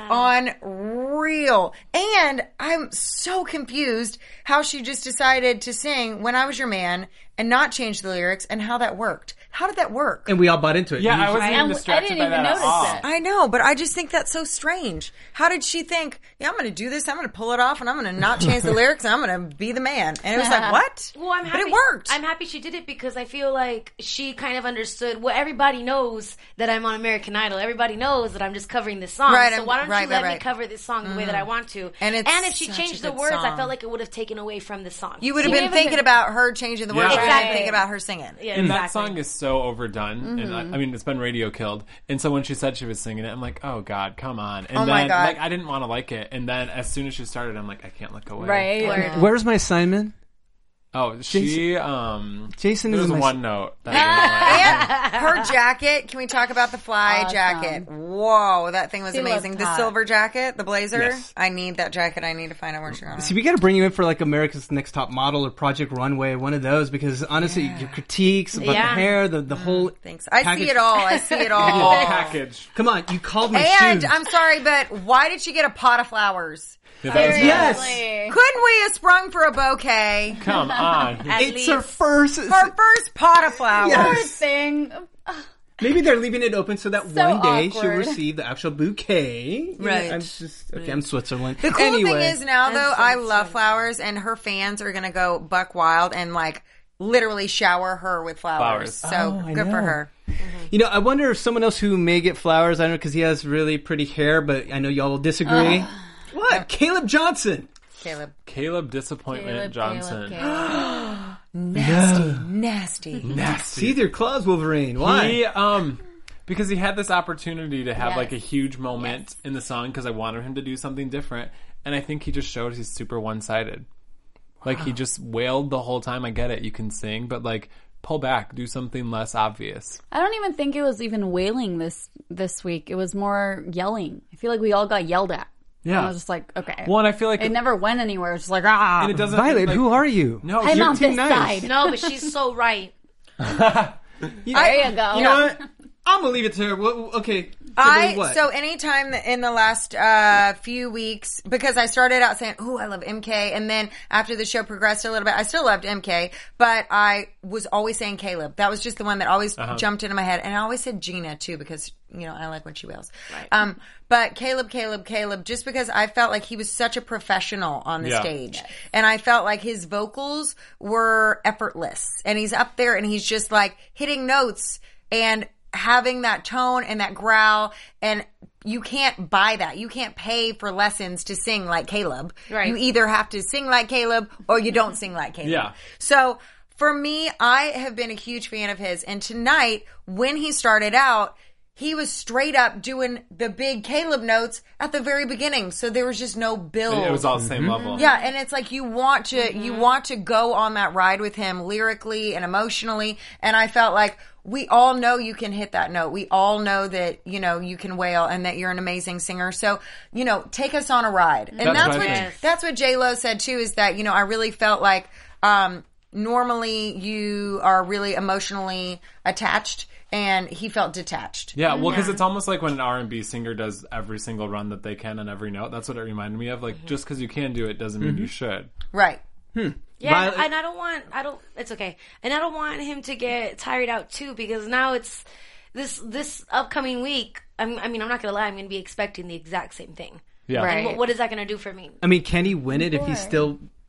Speaker 6: unreal. And I'm so confused how she just decided to sing When I Was Your Man and not change the lyrics and how that worked. How did that work?
Speaker 5: And we all bought into it.
Speaker 1: Yeah,
Speaker 5: You-
Speaker 1: I wasn't
Speaker 7: I-
Speaker 1: even
Speaker 7: I
Speaker 1: distracted
Speaker 7: didn't
Speaker 1: by
Speaker 7: even
Speaker 1: that at
Speaker 7: notice
Speaker 1: all.
Speaker 7: it.
Speaker 6: I know, but I just think that's so strange. How did she think, yeah, I'm going to do this, I'm going to pull it off, and I'm going to not change the lyrics, and I'm going to be the man. And it was like, what?
Speaker 8: Well, I'm happy.
Speaker 6: But it worked.
Speaker 8: I'm happy she did it because I feel like she kind of understood. Well, everybody knows that I'm on American Idol. Everybody knows that I'm just covering this song.
Speaker 6: Right,
Speaker 8: so
Speaker 6: I'm-
Speaker 8: why don't
Speaker 6: right,
Speaker 8: you let
Speaker 6: right,
Speaker 8: me
Speaker 6: right.
Speaker 8: cover this song the way that I want to?
Speaker 6: And it's
Speaker 8: and if she
Speaker 6: such
Speaker 8: changed
Speaker 6: a
Speaker 8: the
Speaker 6: good
Speaker 8: words, I
Speaker 6: song.
Speaker 8: felt like it would have taken away from the song.
Speaker 6: You would have
Speaker 8: So-
Speaker 6: been thinking about her changing the words
Speaker 1: Yeah.
Speaker 6: rather than
Speaker 8: Exactly.
Speaker 6: thinking about her singing.
Speaker 8: Yeah,
Speaker 1: And that
Speaker 8: exactly.
Speaker 1: song is so overdone, and I, I mean it's been radio killed. And so when she said she was singing it, I'm like, oh god, come on. And
Speaker 6: Oh
Speaker 1: then
Speaker 6: my God.
Speaker 1: like I didn't want to like it, and then as soon as she started, I'm like, I can't look away.
Speaker 7: Right.
Speaker 5: Where's my assignment?
Speaker 1: Oh, she um,
Speaker 5: Jason
Speaker 1: there
Speaker 5: is
Speaker 1: was
Speaker 5: my-
Speaker 1: one note. That I
Speaker 6: And her jacket. Can we talk about the fly
Speaker 7: Awesome.
Speaker 6: jacket? Whoa, that thing was
Speaker 7: She
Speaker 6: amazing.
Speaker 7: looked
Speaker 6: The
Speaker 7: hot.
Speaker 6: silver jacket, the blazer.
Speaker 1: Yes.
Speaker 6: I need that jacket. I need to find out where she's going.
Speaker 5: See, we got to bring you in for like America's Next Top Model or Project Runway, one of those, because honestly, your critiques about
Speaker 8: Yeah.
Speaker 5: the hair, the the whole.
Speaker 6: Thanks. I
Speaker 5: package-
Speaker 6: see it all. I see it
Speaker 1: whole
Speaker 6: all.
Speaker 1: package.
Speaker 5: Come on, you called my
Speaker 6: And
Speaker 5: shoes.
Speaker 6: I'm sorry, but why did she get a pot of flowers?
Speaker 1: Yeah, that was good.
Speaker 5: Yes.
Speaker 7: Seriously.
Speaker 6: Couldn't we have sprung for a bouquet?
Speaker 1: Come on.
Speaker 8: At
Speaker 5: It's
Speaker 8: least.
Speaker 5: her first.
Speaker 6: Her first pot of flowers.
Speaker 5: Yes.
Speaker 7: Poor thing.
Speaker 5: Maybe they're leaving it open so that
Speaker 7: So
Speaker 5: one day she'll
Speaker 7: awkward.
Speaker 5: receive the actual bouquet.
Speaker 6: Right.
Speaker 5: I'm just okay. I'm Switzerland.
Speaker 6: The cool
Speaker 5: anyway,
Speaker 6: thing is now, though,
Speaker 8: so
Speaker 6: I
Speaker 8: excited.
Speaker 6: love flowers, and her fans are going to go buck wild and, like, literally shower her with flowers.
Speaker 1: Flowers.
Speaker 6: So
Speaker 5: Oh, I
Speaker 6: good for
Speaker 5: know.
Speaker 6: her.
Speaker 5: you know, I wonder if someone else who may get flowers. I don't know because he has really pretty hair, but I know y'all will disagree. What? Caleb Johnson.
Speaker 6: Caleb.
Speaker 1: Caleb Disappointment
Speaker 7: Caleb,
Speaker 1: Johnson.
Speaker 7: Caleb,
Speaker 6: Nasty, nasty.
Speaker 1: Nasty.
Speaker 5: See their claws, Wolverine. Why?
Speaker 1: He um because he had this opportunity to have
Speaker 7: Yes.
Speaker 1: like a huge moment in the song because I wanted him to do something different, and I think he just showed he's super one-sided. Like he just wailed the whole time. I get it, you can sing, but like pull back, do something less obvious.
Speaker 7: I don't even think it was even wailing this this week. It was more yelling. I feel like we all got yelled at.
Speaker 1: Yeah.
Speaker 7: And I was just like, okay.
Speaker 1: Well, and I feel like
Speaker 7: it never went anywhere. It's just like, ah.
Speaker 1: and it doesn't
Speaker 5: Violet,
Speaker 1: like,
Speaker 5: who are you?
Speaker 1: No,
Speaker 7: I'm
Speaker 1: you're
Speaker 7: on
Speaker 1: too
Speaker 7: this
Speaker 1: nice.
Speaker 7: side.
Speaker 8: No, but she's so right.
Speaker 7: There you go.
Speaker 5: You know what? I'm gonna leave it to her. What, okay. So
Speaker 6: I
Speaker 5: what?
Speaker 6: so anytime in the last uh, few weeks, because I started out saying, "Ooh, I love M K," and then after the show progressed a little bit, I still loved M K, but I was always saying Caleb. That was just the one that always jumped into my head, and I always said Gina too because you know I like when she wails. Right. Um, but Caleb, Caleb, Caleb, just because I felt like he was such a professional on the
Speaker 1: Yeah.
Speaker 6: stage, and I felt like his vocals were effortless, and he's up there and he's just like hitting notes and having that tone and that growl, and you can't buy that. You can't pay for lessons to sing like Caleb.
Speaker 8: Right.
Speaker 6: You either have to sing like Caleb or you don't sing like Caleb.
Speaker 1: Yeah.
Speaker 6: So for me, I have been a huge fan of his. And tonight, when he started out, he was straight up doing the big Caleb notes at the very beginning. So there was just no build.
Speaker 1: It was all the same level.
Speaker 6: Yeah, and it's like you want to you want to go on that ride with him lyrically and emotionally, and I felt like we all know you can hit that note. We all know that, you know, you can wail and that you're an amazing singer. So, you know, take us on a ride. And
Speaker 1: That's
Speaker 6: that's,
Speaker 1: what I
Speaker 6: what
Speaker 1: think.
Speaker 6: that's what J-Lo said too, is that, you know, I really felt like um normally you are really emotionally attached, and he felt detached.
Speaker 1: Yeah, well, because it's almost like when an R and B singer does every single run that they can on every note. That's what it reminded me of. Like, just because you can do it doesn't mean you should.
Speaker 6: Right.
Speaker 8: Yeah,
Speaker 5: Violet-
Speaker 8: and I don't want, I don't, it's okay. And I don't want him to get tired out too, because now it's, this, this upcoming week, I'm, I mean, I'm not gonna lie, I'm gonna be expecting the exact same thing.
Speaker 1: Yeah.
Speaker 7: Right.
Speaker 8: And what, what is that gonna do for me?
Speaker 5: I mean, can he win it if he's still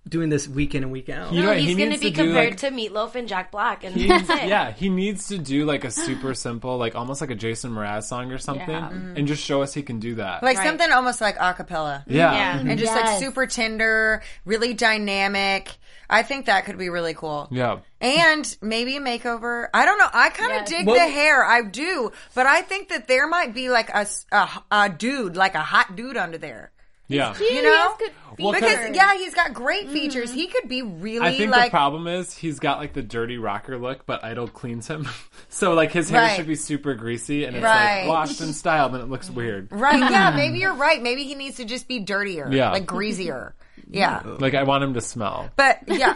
Speaker 5: doing this week in and week out.
Speaker 1: You know
Speaker 8: No,
Speaker 1: what, he
Speaker 8: he's going to
Speaker 1: needs
Speaker 8: be
Speaker 1: to do,
Speaker 8: compared
Speaker 1: like-
Speaker 8: to Meatloaf and Jack Black, and
Speaker 1: He
Speaker 8: that's
Speaker 1: needs,
Speaker 8: it.
Speaker 1: yeah, he needs to do like a super simple, like almost like a Jason Mraz song or something,
Speaker 7: Yeah.
Speaker 1: and just show us he can do that.
Speaker 6: Like
Speaker 8: Right.
Speaker 6: something almost like a cappella.
Speaker 1: yeah.
Speaker 8: Yeah.
Speaker 6: And just like
Speaker 7: Yes.
Speaker 6: super tender, really dynamic. I think that could be really cool.
Speaker 1: Yeah.
Speaker 6: And maybe a makeover. I don't know. I kind of
Speaker 7: Yes.
Speaker 6: dig
Speaker 5: Well-
Speaker 6: the hair. I do. But I think that there might be like a, s- a, a dude, like a hot dude under there.
Speaker 1: Yeah.
Speaker 7: He
Speaker 6: You know?
Speaker 7: has good
Speaker 1: Well,
Speaker 7: features.
Speaker 6: Because, yeah, he's got great features. He could be really
Speaker 1: I think
Speaker 6: like.
Speaker 1: the problem is he's got like the dirty rocker look, but Idol cleans him. So like his hair
Speaker 6: Right.
Speaker 1: should be super greasy and it's
Speaker 6: Right.
Speaker 1: like washed and styled and it looks weird.
Speaker 6: Right, yeah, maybe you're right. Maybe he needs to just be dirtier.
Speaker 1: Yeah.
Speaker 6: Like greasier. Yeah.
Speaker 1: Like I want him to smell.
Speaker 6: But, yeah.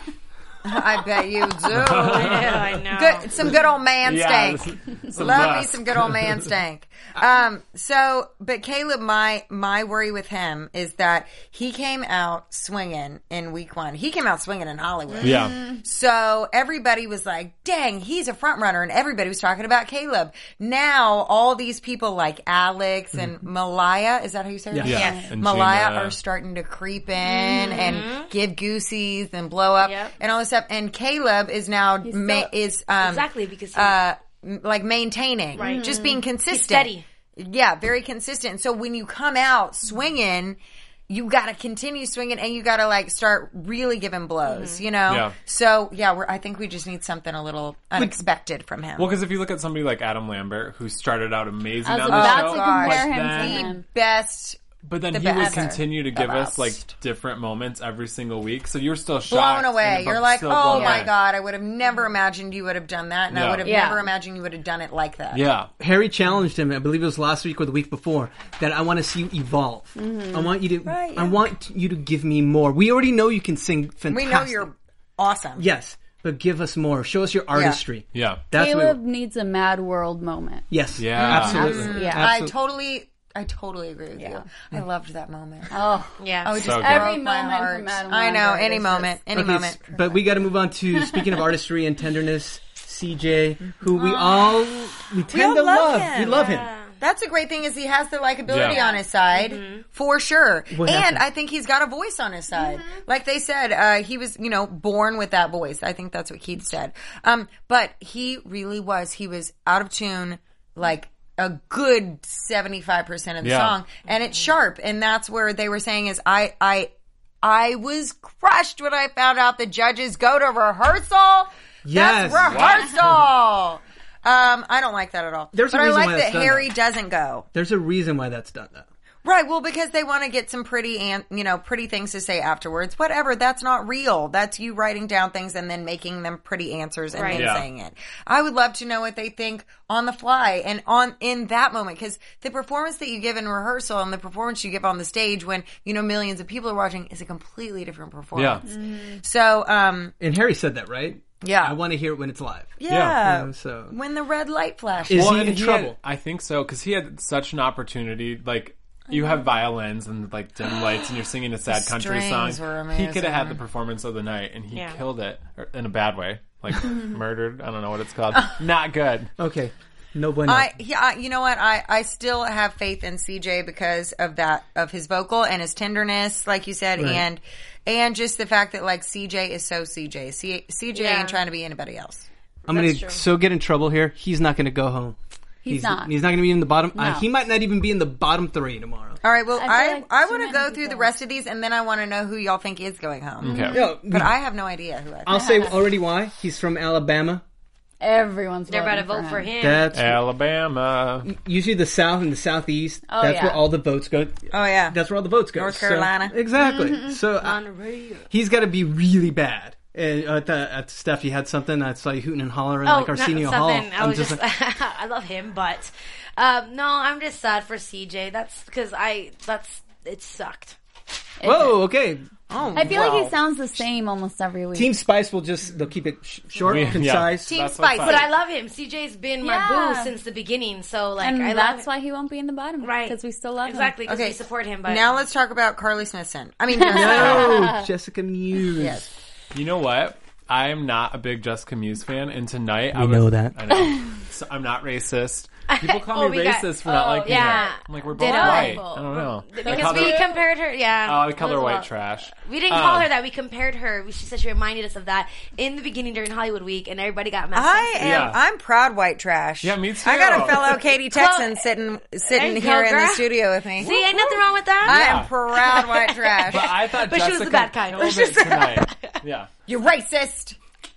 Speaker 6: I bet you do.
Speaker 8: Yeah, I know.
Speaker 6: Good, some good old man
Speaker 1: Yeah,
Speaker 6: stank.
Speaker 1: some
Speaker 6: Love me
Speaker 1: dust.
Speaker 6: some good old man stank. Um, so, but Caleb, my my worry with him is that he came out swinging in week one. He came out swinging in Hollywood.
Speaker 1: Yeah.
Speaker 6: So everybody was like, "Dang, he's a front runner," and everybody was talking about Caleb. Now all these people like Alex and Malaya, is that how you say her name?
Speaker 1: Yeah.
Speaker 8: Yes.
Speaker 1: And
Speaker 6: Malaya
Speaker 1: Gina.
Speaker 6: are starting to creep in and give goosies and blow up
Speaker 8: Yep.
Speaker 6: and all this stuff. And Caleb is now
Speaker 7: He's
Speaker 6: ma-
Speaker 7: still-
Speaker 6: is um,
Speaker 8: Exactly, because he-
Speaker 6: uh, m- like maintaining,
Speaker 8: Right.
Speaker 6: just being consistent,
Speaker 8: steady.
Speaker 6: Yeah, very consistent. So when you come out swinging, you got to continue swinging, and you got to like start really giving blows. You know.
Speaker 1: Yeah.
Speaker 6: So yeah, we're, I think we just need something a little unexpected from him.
Speaker 1: Well, because if you look at somebody like Adam Lambert, who started out amazing
Speaker 7: I was
Speaker 1: on the
Speaker 7: about
Speaker 1: show,
Speaker 7: to
Speaker 6: gosh.
Speaker 7: compare him
Speaker 1: Then-
Speaker 7: to
Speaker 6: the
Speaker 7: him.
Speaker 6: best.
Speaker 1: but then
Speaker 6: the
Speaker 1: he would
Speaker 6: best.
Speaker 1: continue to
Speaker 6: The
Speaker 1: give us
Speaker 6: best.
Speaker 1: like different moments every single week. So you're still shocked.
Speaker 6: Blown
Speaker 1: and
Speaker 6: away.
Speaker 1: above-
Speaker 6: You're like,
Speaker 1: still
Speaker 6: oh
Speaker 1: blown
Speaker 6: my
Speaker 1: away.
Speaker 6: god, I would have never imagined you would have done that, and I
Speaker 1: Yeah.
Speaker 6: would have
Speaker 7: Yeah.
Speaker 6: never imagined you would have done it like that.
Speaker 1: Yeah.
Speaker 5: Harry challenged him, I believe it was last week or the week before, that I want to see you evolve. I want you to
Speaker 6: Right, yeah.
Speaker 5: I want you to give me more. We already know you can sing fantastic.
Speaker 6: We know you're awesome.
Speaker 5: Yes, but give us more. Show us your artistry.
Speaker 1: Yeah.
Speaker 5: That's
Speaker 7: Caleb
Speaker 5: what,
Speaker 7: needs a Mad World moment.
Speaker 5: yes.
Speaker 1: Yeah.
Speaker 5: Absolutely.
Speaker 7: Yeah.
Speaker 6: I
Speaker 5: Absolutely.
Speaker 6: totally, I totally agree with you. I loved that moment.
Speaker 7: Oh,
Speaker 8: Yeah.
Speaker 6: Oh, it just
Speaker 1: So good.
Speaker 6: broke
Speaker 7: Every
Speaker 6: my
Speaker 7: moment
Speaker 6: heart.
Speaker 7: from Adam
Speaker 6: I know,
Speaker 7: Lambert
Speaker 6: any
Speaker 7: is
Speaker 6: moment, any
Speaker 5: Okay,
Speaker 6: moment.
Speaker 5: s- but we got to move on to speaking of artistry and tenderness. C J, who we all we tend
Speaker 6: all
Speaker 5: to
Speaker 6: love
Speaker 5: love.
Speaker 6: him.
Speaker 5: We love him.
Speaker 6: That's the great thing is he has the likability
Speaker 1: Yeah.
Speaker 6: on his side for sure,
Speaker 5: What
Speaker 6: and
Speaker 5: happened?
Speaker 6: I think he's got a voice on his side. Like they said, uh, he was you know born with that voice. I think that's what Keith said. Um, but he really was. He was out of tune, like a good seventy-five percent of the
Speaker 1: Yeah.
Speaker 6: song, and it's sharp. And that's where they were saying is I I I was crushed when I found out the judges go to rehearsal.
Speaker 5: Yes.
Speaker 6: That's rehearsal. Um, I don't like that at all.
Speaker 5: There's a
Speaker 6: but I
Speaker 5: reason
Speaker 6: like
Speaker 5: why
Speaker 6: that
Speaker 5: that's done,
Speaker 6: Harry
Speaker 5: though.
Speaker 6: doesn't go.
Speaker 5: There's a reason why that's done, though.
Speaker 6: Right, well, because they want to get some pretty, and you know, pretty things to say afterwards. Whatever, that's not real. That's you writing down things and then making them pretty answers and
Speaker 8: Right.
Speaker 6: then
Speaker 1: Yeah.
Speaker 6: saying it. I would love to know what they think on the fly and on in that moment, because the performance that you give in rehearsal and the performance you give on the stage when you know millions of people are watching is a completely different performance. So, um,
Speaker 5: And Harry said that, right?
Speaker 6: Yeah.
Speaker 5: I want to hear it when it's live.
Speaker 6: yeah,
Speaker 5: You know, so
Speaker 6: when the red light flashes.
Speaker 5: Is
Speaker 1: Well,
Speaker 5: he
Speaker 1: and
Speaker 5: in
Speaker 1: he
Speaker 5: trouble?
Speaker 1: had- I think so, because he had such an opportunity. Like, you have violins and like dim lights, and you're singing a sad
Speaker 6: The
Speaker 1: country
Speaker 6: strings
Speaker 1: song.
Speaker 6: were
Speaker 1: He could have had
Speaker 6: amazing.
Speaker 1: the performance of the night, and he
Speaker 8: Yeah.
Speaker 1: killed it or, in a bad way, like murdered. I don't know what it's called. Not good.
Speaker 5: okay, no bueno.
Speaker 6: I yeah, you know what? I I still have faith in C J because of that of his vocal and his tenderness, like you said,
Speaker 5: Right.
Speaker 6: and and just the fact that like C J is so C J. C, CJ
Speaker 8: Yeah.
Speaker 6: ain't trying to be anybody else.
Speaker 5: I'm going
Speaker 8: That's
Speaker 5: to
Speaker 8: true.
Speaker 5: so get in trouble here. He's not going to go home.
Speaker 7: He's not.
Speaker 5: He's not going to be in the bottom.
Speaker 7: No.
Speaker 5: Uh, he might not even be in the bottom three tomorrow.
Speaker 6: All right, well,
Speaker 7: I
Speaker 6: I
Speaker 7: feel like
Speaker 6: I,
Speaker 7: too
Speaker 6: want to
Speaker 7: many
Speaker 6: go through the
Speaker 7: people.
Speaker 6: rest of these, and then I want to know who y'all think is going home.
Speaker 1: Okay.
Speaker 5: No,
Speaker 6: But I have no idea who I.
Speaker 5: I'll say already why. He's from Alabama.
Speaker 7: everyone's
Speaker 8: They're about to
Speaker 7: voting
Speaker 8: vote for him.
Speaker 5: That's
Speaker 1: Alabama.
Speaker 5: usually the South and the Southeast.
Speaker 7: Oh,
Speaker 5: that's
Speaker 7: yeah.
Speaker 5: where all the votes go.
Speaker 6: Oh yeah,
Speaker 5: That's where all the votes go.
Speaker 6: North
Speaker 5: So-
Speaker 6: Carolina.
Speaker 5: exactly. So uh,
Speaker 8: On the radio.
Speaker 5: he's got to be really bad. And uh, at, the, at Steph, you had something. I saw you hooting and hollering like Arsenio
Speaker 8: not
Speaker 5: Hall.
Speaker 8: something. I
Speaker 5: I'm
Speaker 8: was just,
Speaker 5: like,
Speaker 8: I love him, but um, no, I'm just sad for C J. That's because I that's it sucked.
Speaker 5: whoa, okay.
Speaker 6: Oh,
Speaker 7: I feel
Speaker 6: wow.
Speaker 7: like he sounds the same almost every week.
Speaker 5: Team Spice will just they'll keep it sh- short,
Speaker 1: Yeah.
Speaker 5: concise.
Speaker 6: Team
Speaker 1: That's what's
Speaker 6: Spice.
Speaker 1: up.
Speaker 8: But I love him. C J's been my
Speaker 7: Yeah.
Speaker 8: boo since the beginning. So like,
Speaker 7: and
Speaker 8: I
Speaker 7: that's
Speaker 8: love
Speaker 7: why he won't be in the bottom,
Speaker 8: right
Speaker 7: Because we still love
Speaker 8: exactly
Speaker 7: him.
Speaker 8: because
Speaker 6: Okay.
Speaker 8: we support him. But
Speaker 6: Now let's talk about Carly Smithson. I mean,
Speaker 5: No, Jessica Muse.
Speaker 6: yes.
Speaker 1: You know what? I am not a big Jessica Muse fan, and tonight I
Speaker 5: We
Speaker 1: was,
Speaker 5: know that.
Speaker 1: I know. So I'm not racist. People call
Speaker 8: Oh,
Speaker 1: me
Speaker 8: we got-
Speaker 1: racist for not
Speaker 7: oh,
Speaker 1: liking
Speaker 8: yeah.
Speaker 1: her. I'm like, we're both
Speaker 8: Ditto.
Speaker 1: white. I don't know. I
Speaker 8: Because
Speaker 1: called
Speaker 8: we
Speaker 1: her-
Speaker 8: compared her, yeah.
Speaker 1: Oh, I called
Speaker 8: it
Speaker 1: her
Speaker 8: was
Speaker 1: white
Speaker 8: a lot.
Speaker 1: trash.
Speaker 8: We didn't call
Speaker 1: Um,
Speaker 8: her that. We compared her. She said she reminded us of that in the beginning during Hollywood Week, and everybody got mad.
Speaker 6: I am.
Speaker 1: Yeah.
Speaker 6: I'm proud white trash.
Speaker 1: Yeah, me too.
Speaker 6: I got a fellow Katy Texan sitting sitting
Speaker 8: There you
Speaker 6: here
Speaker 8: go,
Speaker 6: in the
Speaker 8: girl.
Speaker 6: studio with me.
Speaker 8: See, ain't nothing wrong with that.
Speaker 6: I
Speaker 1: Yeah.
Speaker 6: am proud white trash.
Speaker 1: But I thought
Speaker 8: But she was
Speaker 1: Jessica
Speaker 8: the bad kind.
Speaker 1: killed it tonight. Yeah.
Speaker 6: You're racist.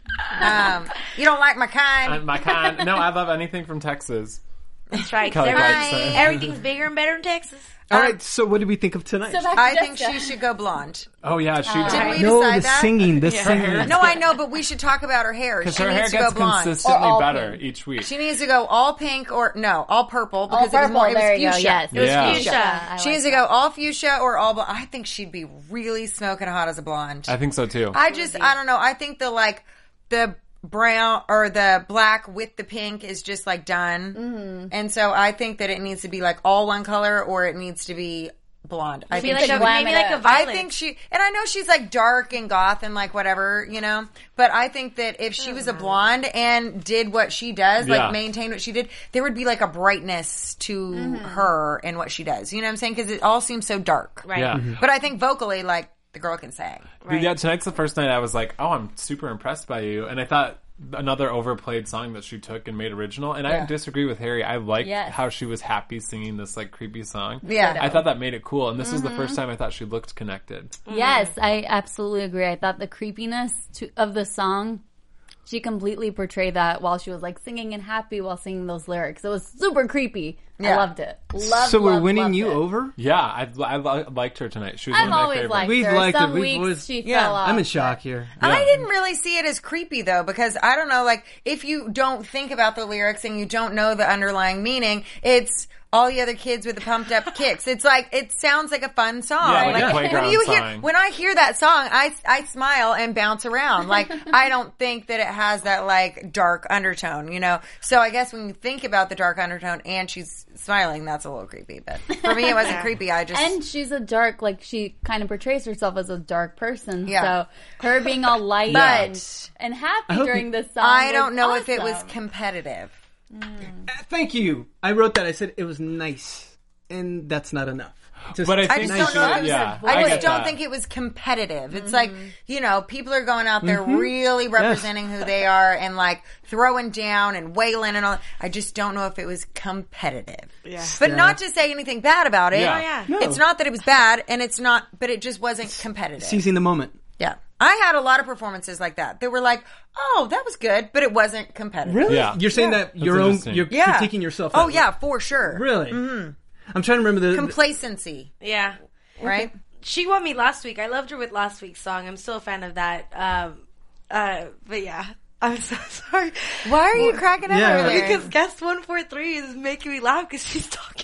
Speaker 6: Um, you don't like my kind.
Speaker 1: Uh, my kind. No, I love anything from Texas.
Speaker 8: That's right. 'cause
Speaker 1: Kelly
Speaker 8: every-
Speaker 1: Clarkson.
Speaker 8: everything's bigger and better in Texas.
Speaker 5: All right, so what did we think of tonight?
Speaker 7: So back to
Speaker 6: I think
Speaker 7: Jessica.
Speaker 6: she should go blonde.
Speaker 1: Oh yeah, she
Speaker 6: Did
Speaker 1: did.
Speaker 6: we
Speaker 5: no,
Speaker 6: decide
Speaker 5: the
Speaker 6: that?
Speaker 5: singing, the singing.
Speaker 6: No, I know, but we should talk about her hair.
Speaker 1: Because
Speaker 6: She
Speaker 1: her hair
Speaker 6: needs to
Speaker 1: gets
Speaker 6: go blonde.
Speaker 1: consistently
Speaker 7: Or all
Speaker 1: better
Speaker 7: pink.
Speaker 1: each week.
Speaker 6: She needs to go all pink or no, all purple
Speaker 7: All
Speaker 6: because it was
Speaker 7: purple.
Speaker 6: more. It was
Speaker 7: there you
Speaker 6: fuchsia.
Speaker 7: go. Yes,
Speaker 8: It was
Speaker 1: Yeah.
Speaker 8: fuchsia.
Speaker 7: I
Speaker 6: She
Speaker 7: like
Speaker 6: needs to
Speaker 7: that.
Speaker 6: go all fuchsia or all. Bl- I think she'd be really smoking hot as a blonde.
Speaker 1: I think so too.
Speaker 6: I just, I don't know. I think the like the brown or the black with the pink is just like done,
Speaker 7: Mm-hmm.
Speaker 6: and so I think that it needs to be like all one color or it needs to be blonde. I
Speaker 8: Maybe
Speaker 6: think
Speaker 8: like
Speaker 6: she
Speaker 8: a,
Speaker 6: would-
Speaker 8: maybe like a
Speaker 6: I
Speaker 8: violet.
Speaker 6: think she, and I know she's like dark and goth and like whatever, you know, but I think that if she was a blonde and did what she does,
Speaker 1: Yeah.
Speaker 6: like maintain what she did, there would be like a brightness to
Speaker 8: Mm-hmm.
Speaker 6: her and what she does. You know what I'm saying? Because it all seems so dark.
Speaker 8: Right.
Speaker 1: Yeah.
Speaker 6: But I think vocally, like, the girl can sing.
Speaker 8: Right.
Speaker 1: Yeah, tonight's the first night I was like, oh, I'm super impressed by you. And I thought another overplayed song that she took and made original. And I
Speaker 6: Yeah.
Speaker 1: disagree with Harry. I liked
Speaker 7: Yes.
Speaker 1: how she was happy singing this like creepy song.
Speaker 6: Yeah.
Speaker 1: I thought that made it cool. And this was the
Speaker 6: Mm-hmm.
Speaker 1: first time I thought she looked connected.
Speaker 7: Yes, I absolutely agree. I thought the creepiness to, of the song, she completely portrayed that while she was like singing and happy while singing those lyrics. It was super creepy. I
Speaker 6: Yeah.
Speaker 7: loved it. Loved,
Speaker 5: So we're
Speaker 7: loved,
Speaker 5: winning
Speaker 7: loved
Speaker 5: you
Speaker 7: it.
Speaker 5: over?
Speaker 1: Yeah, I, I, li- liked her tonight. She was
Speaker 7: I've
Speaker 1: one of my
Speaker 7: always
Speaker 1: favorites.
Speaker 7: liked
Speaker 5: We've
Speaker 7: her.
Speaker 5: liked her.
Speaker 7: Some
Speaker 5: We've
Speaker 7: weeks
Speaker 5: always-
Speaker 7: she
Speaker 6: Yeah.
Speaker 7: fell off.
Speaker 5: I'm in shock here.
Speaker 6: I didn't really see it as creepy though, because I don't know, like, if you don't think about the lyrics and you don't know the underlying meaning, it's all the other kids with the pumped up kicks. It's like, it sounds like a fun song.
Speaker 1: Yeah, like a
Speaker 6: when
Speaker 1: playground
Speaker 6: you hear,
Speaker 1: song.
Speaker 6: when I hear that song, I, I smile and bounce around. Like, I don't think that it has that like dark undertone, you know? So I guess when you think about the dark undertone and she's smiling, that's a little creepy, but for me it wasn't creepy. I just,
Speaker 7: And she's a dark, like she kind of portrays herself as a dark person.
Speaker 6: Yeah.
Speaker 7: So her being all light
Speaker 6: But-
Speaker 7: and, and happy
Speaker 5: hope
Speaker 7: during
Speaker 5: you-
Speaker 7: this song.
Speaker 6: I
Speaker 7: was
Speaker 6: don't know if it was
Speaker 7: awesome.
Speaker 6: competitive.
Speaker 5: Uh, Thank you. I wrote that. I said it was nice. And that's not enough. Just
Speaker 1: But I
Speaker 6: I
Speaker 1: think
Speaker 6: just
Speaker 1: she
Speaker 6: don't know if
Speaker 1: should-
Speaker 6: it was,
Speaker 1: yeah,
Speaker 6: I,
Speaker 1: I
Speaker 6: just
Speaker 1: get
Speaker 6: don't
Speaker 1: that.
Speaker 6: think it was competitive. It's like, you know, people are going out there really representing who they are and like throwing down and wailing and all. I just don't know if it was competitive.
Speaker 8: Yeah.
Speaker 6: But not to say anything bad about it.
Speaker 1: Yeah.
Speaker 8: Oh, yeah.
Speaker 5: No.
Speaker 6: It's not that it was bad and it's not, but it just wasn't competitive.
Speaker 5: seizing the moment.
Speaker 6: Yeah. I had a lot of performances like that. They were like, oh, that was good, but it wasn't competitive.
Speaker 5: Really?
Speaker 1: Yeah.
Speaker 5: You're saying
Speaker 6: Yeah.
Speaker 5: that your own,
Speaker 1: interesting.
Speaker 5: you're
Speaker 6: Yeah.
Speaker 5: critiquing yourself.
Speaker 6: Oh,
Speaker 5: that
Speaker 6: yeah,
Speaker 5: way.
Speaker 6: for sure.
Speaker 5: Really? Mm-hmm. I'm trying to remember the.
Speaker 6: Complacency,
Speaker 8: Yeah.
Speaker 6: right?
Speaker 8: She won me last week. I loved her with last week's song. I'm still a fan of that. Um, uh, but yeah. I'm so sorry.
Speaker 6: Why are you cracking up
Speaker 5: Yeah.
Speaker 6: over there?
Speaker 8: Because guest one four three is making me laugh because she's talking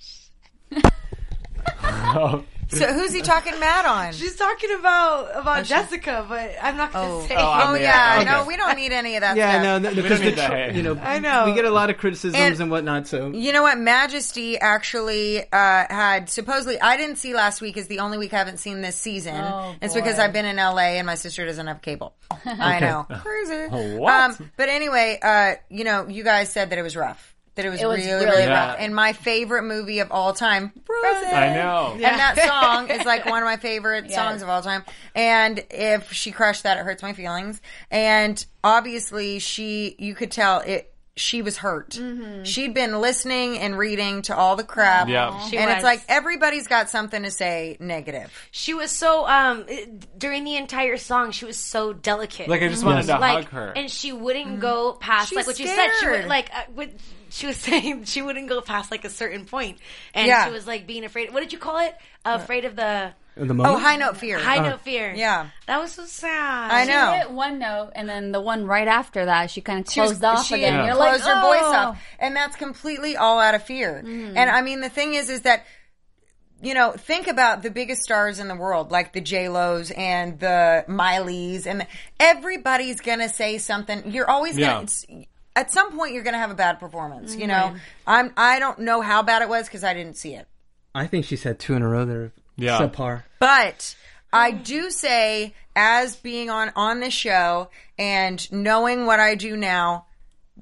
Speaker 1: Oh,
Speaker 6: So who's he talking mad on?
Speaker 8: She's talking about about Jessica, but I'm not going to
Speaker 6: Oh,
Speaker 8: say.
Speaker 1: Oh, I'm
Speaker 6: oh
Speaker 1: the-
Speaker 6: yeah,
Speaker 1: okay.
Speaker 6: no, we don't need any of that
Speaker 5: yeah,
Speaker 6: stuff.
Speaker 5: no, no,
Speaker 1: don't
Speaker 5: because the
Speaker 1: need that,
Speaker 5: tr-
Speaker 1: hey.
Speaker 5: you know,
Speaker 8: I know.
Speaker 5: we get a lot of criticisms and,
Speaker 6: And-
Speaker 5: whatnot. So
Speaker 6: You know what? Majesty actually uh, had supposedly. I didn't see last week. Is the only week I haven't seen this season.
Speaker 7: Oh,
Speaker 6: it's
Speaker 7: boy.
Speaker 6: because I've been in L A and my sister doesn't have cable. I know, crazy.
Speaker 1: What?
Speaker 6: Um, but anyway, uh, you know, you guys said that it was rough. That it was,
Speaker 7: It was
Speaker 6: really,
Speaker 7: really
Speaker 6: really
Speaker 1: rough.
Speaker 6: rough. And my favorite movie of all time, Frozen.
Speaker 1: I know.
Speaker 6: And that song is like one of my favorite
Speaker 7: Yes.
Speaker 6: songs of all time. And if she crushed that, it hurts my feelings. And obviously, she, you could tell it. She was hurt.
Speaker 7: Mm-hmm.
Speaker 6: She'd been listening and reading to all the crap.
Speaker 1: Yeah.
Speaker 8: She
Speaker 6: and
Speaker 8: was.
Speaker 6: it's like everybody's got something to say negative.
Speaker 8: She was so um it- during the entire song. She was so delicate.
Speaker 1: Like I just wanted to
Speaker 8: like,
Speaker 1: hug her.
Speaker 8: and she wouldn't go past
Speaker 6: She's
Speaker 8: like what you said. She
Speaker 6: scared.
Speaker 8: would like uh, would, she was saying she wouldn't go past like a certain point, and
Speaker 6: Yeah.
Speaker 8: she was like being afraid. What did you call it? Uh, afraid of the
Speaker 5: the moment.
Speaker 6: Oh, high note fear.
Speaker 8: high note fear.
Speaker 6: Yeah.
Speaker 8: that was so sad.
Speaker 6: I
Speaker 7: She
Speaker 6: know.
Speaker 7: hit one note, and then the one right after that, she kind of
Speaker 6: She was-
Speaker 7: closed off
Speaker 6: she
Speaker 7: again.
Speaker 1: Yeah.
Speaker 7: You're
Speaker 6: closed
Speaker 7: like,
Speaker 6: her voice
Speaker 7: oh.
Speaker 6: off, and that's completely all out of fear. And I mean, the thing is, is that you know, think about the biggest stars in the world, like the J Lo's and the Mileys, and the, everybody's gonna say something. You're always gonna.
Speaker 1: Yeah.
Speaker 6: It's, at some point, you're gonna have a bad performance. You know, I'm. I don't know how bad it was because I didn't see it.
Speaker 5: I think she's had two in a row that are
Speaker 1: Yeah.
Speaker 5: subpar.
Speaker 6: But I do say, as being on on this show and knowing what I do now,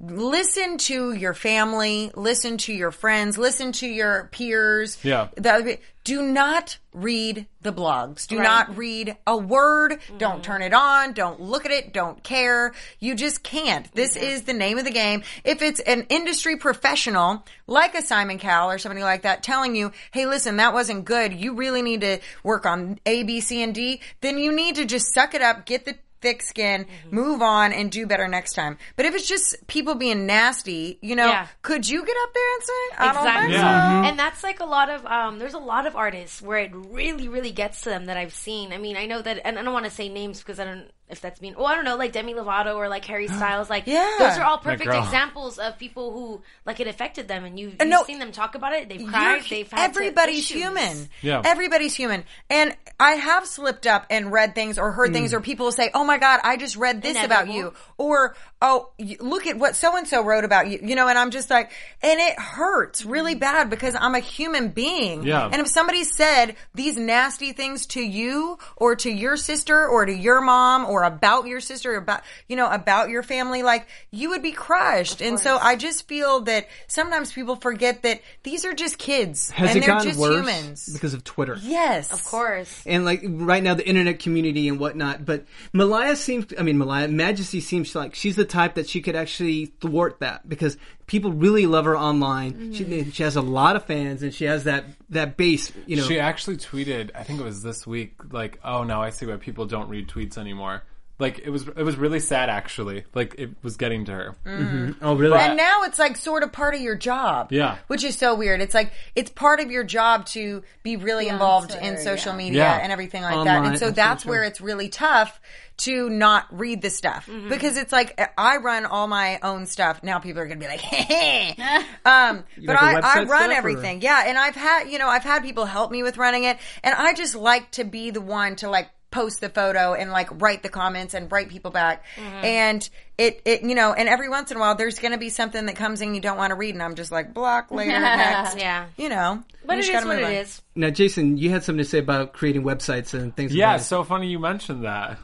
Speaker 6: listen to your family, listen to your friends, listen to your peers.
Speaker 1: Yeah.
Speaker 6: That would be, do not read the blogs. Do
Speaker 8: Right.
Speaker 6: not read a word. Mm-hmm. Don't turn it on. Don't look at it. Don't care. You just can't. This mm-hmm. is the name of the game. If it's an industry professional, like a Simon Cowell or somebody like that, telling you, hey, listen, that wasn't good. You really need to work on A, B, C, and D. Then you need to just suck it up, get the thick skin, mm-hmm. move on, and do better next time. But if it's just people being nasty, you know,
Speaker 8: yeah.
Speaker 6: could you get up there and say, I
Speaker 8: exactly.
Speaker 6: don't think
Speaker 1: Yeah.
Speaker 6: so?
Speaker 1: Mm-hmm.
Speaker 8: And that's like a lot of, um, there's a lot of artists where it really, really gets to them that I've seen. I mean, I know that, and I don't want to say names because I don't, if that's mean, well, I don't know, like Demi Lovato or like Harry Styles, like,
Speaker 6: Yeah.
Speaker 8: those are all
Speaker 1: My
Speaker 8: perfect
Speaker 1: girl.
Speaker 8: examples of people who, like, it affected them, and you've,
Speaker 6: Uh,
Speaker 8: you've
Speaker 6: no,
Speaker 8: seen them talk about it, they've cried,
Speaker 6: You're-
Speaker 8: they've had to-
Speaker 6: everybody's
Speaker 8: issues.
Speaker 6: human.
Speaker 1: Yeah.
Speaker 6: Everybody's human. And I have slipped up and read things or heard things, or people will say, oh my God, I just read this about
Speaker 8: Inevitable.
Speaker 6: you. Or, oh, y- look at what so-and-so wrote about you. You know, and I'm just like, and it hurts really bad because I'm a human being.
Speaker 1: Yeah.
Speaker 6: And if somebody said these nasty things to you or to your sister or to your mom or about your sister or about, you know, about your family, like, you would be crushed. And so I just feel that sometimes people forget that these are just kids.
Speaker 5: Has
Speaker 6: and
Speaker 5: it
Speaker 6: they're
Speaker 5: gotten
Speaker 6: just
Speaker 5: worse
Speaker 6: humans.
Speaker 5: because of Twitter?
Speaker 6: Yes.
Speaker 8: Of course.
Speaker 5: And like right now, the internet community and whatnot. But Malaya seems, I mean, Malaya, Majesty seems like she's the type that she could actually thwart that because people really love her online.
Speaker 6: Mm-hmm.
Speaker 5: She, she has a lot of fans and she has that, that base, you know.
Speaker 1: She actually tweeted, I think it was this week, like, oh, now I see why people don't read tweets anymore. Like, it was it was really sad, actually. Like, it was getting to her.
Speaker 6: Mm-hmm.
Speaker 5: Oh, really?
Speaker 6: And now it's like sort of part of your job.
Speaker 1: Yeah.
Speaker 6: Which is so weird. It's like, it's part of your job to be really
Speaker 7: Yeah,
Speaker 6: involved
Speaker 7: Twitter,
Speaker 6: in social
Speaker 7: yeah.
Speaker 6: media
Speaker 1: Yeah.
Speaker 6: and everything like that.
Speaker 5: Online,
Speaker 6: And so
Speaker 5: that's
Speaker 6: that's
Speaker 5: so
Speaker 6: where
Speaker 5: true.
Speaker 6: it's really tough to not read the stuff.
Speaker 8: Mm-hmm.
Speaker 6: Because it's like, I run all my own stuff. Now people are going to be like, hey, um, but
Speaker 5: got the
Speaker 6: I, I
Speaker 5: website
Speaker 6: run
Speaker 5: stuff, or-
Speaker 6: everything. Yeah. And I've had, you know, I've had people help me with running it. And I just like to be the one to like, post the photo and like write the comments and write people back.
Speaker 8: Mm-hmm.
Speaker 6: And it, it, you know, and every once in a while there's going to be something that comes in you don't want to read and I'm just like, block later, next.
Speaker 8: Yeah.
Speaker 6: You know.
Speaker 8: But
Speaker 6: you
Speaker 8: it
Speaker 6: just
Speaker 8: is
Speaker 6: gotta
Speaker 8: what
Speaker 6: move
Speaker 8: it
Speaker 6: on.
Speaker 8: is.
Speaker 5: Now, Jason, you had something to say about creating websites and things
Speaker 1: Yeah,
Speaker 5: like that.
Speaker 1: so funny you mentioned that.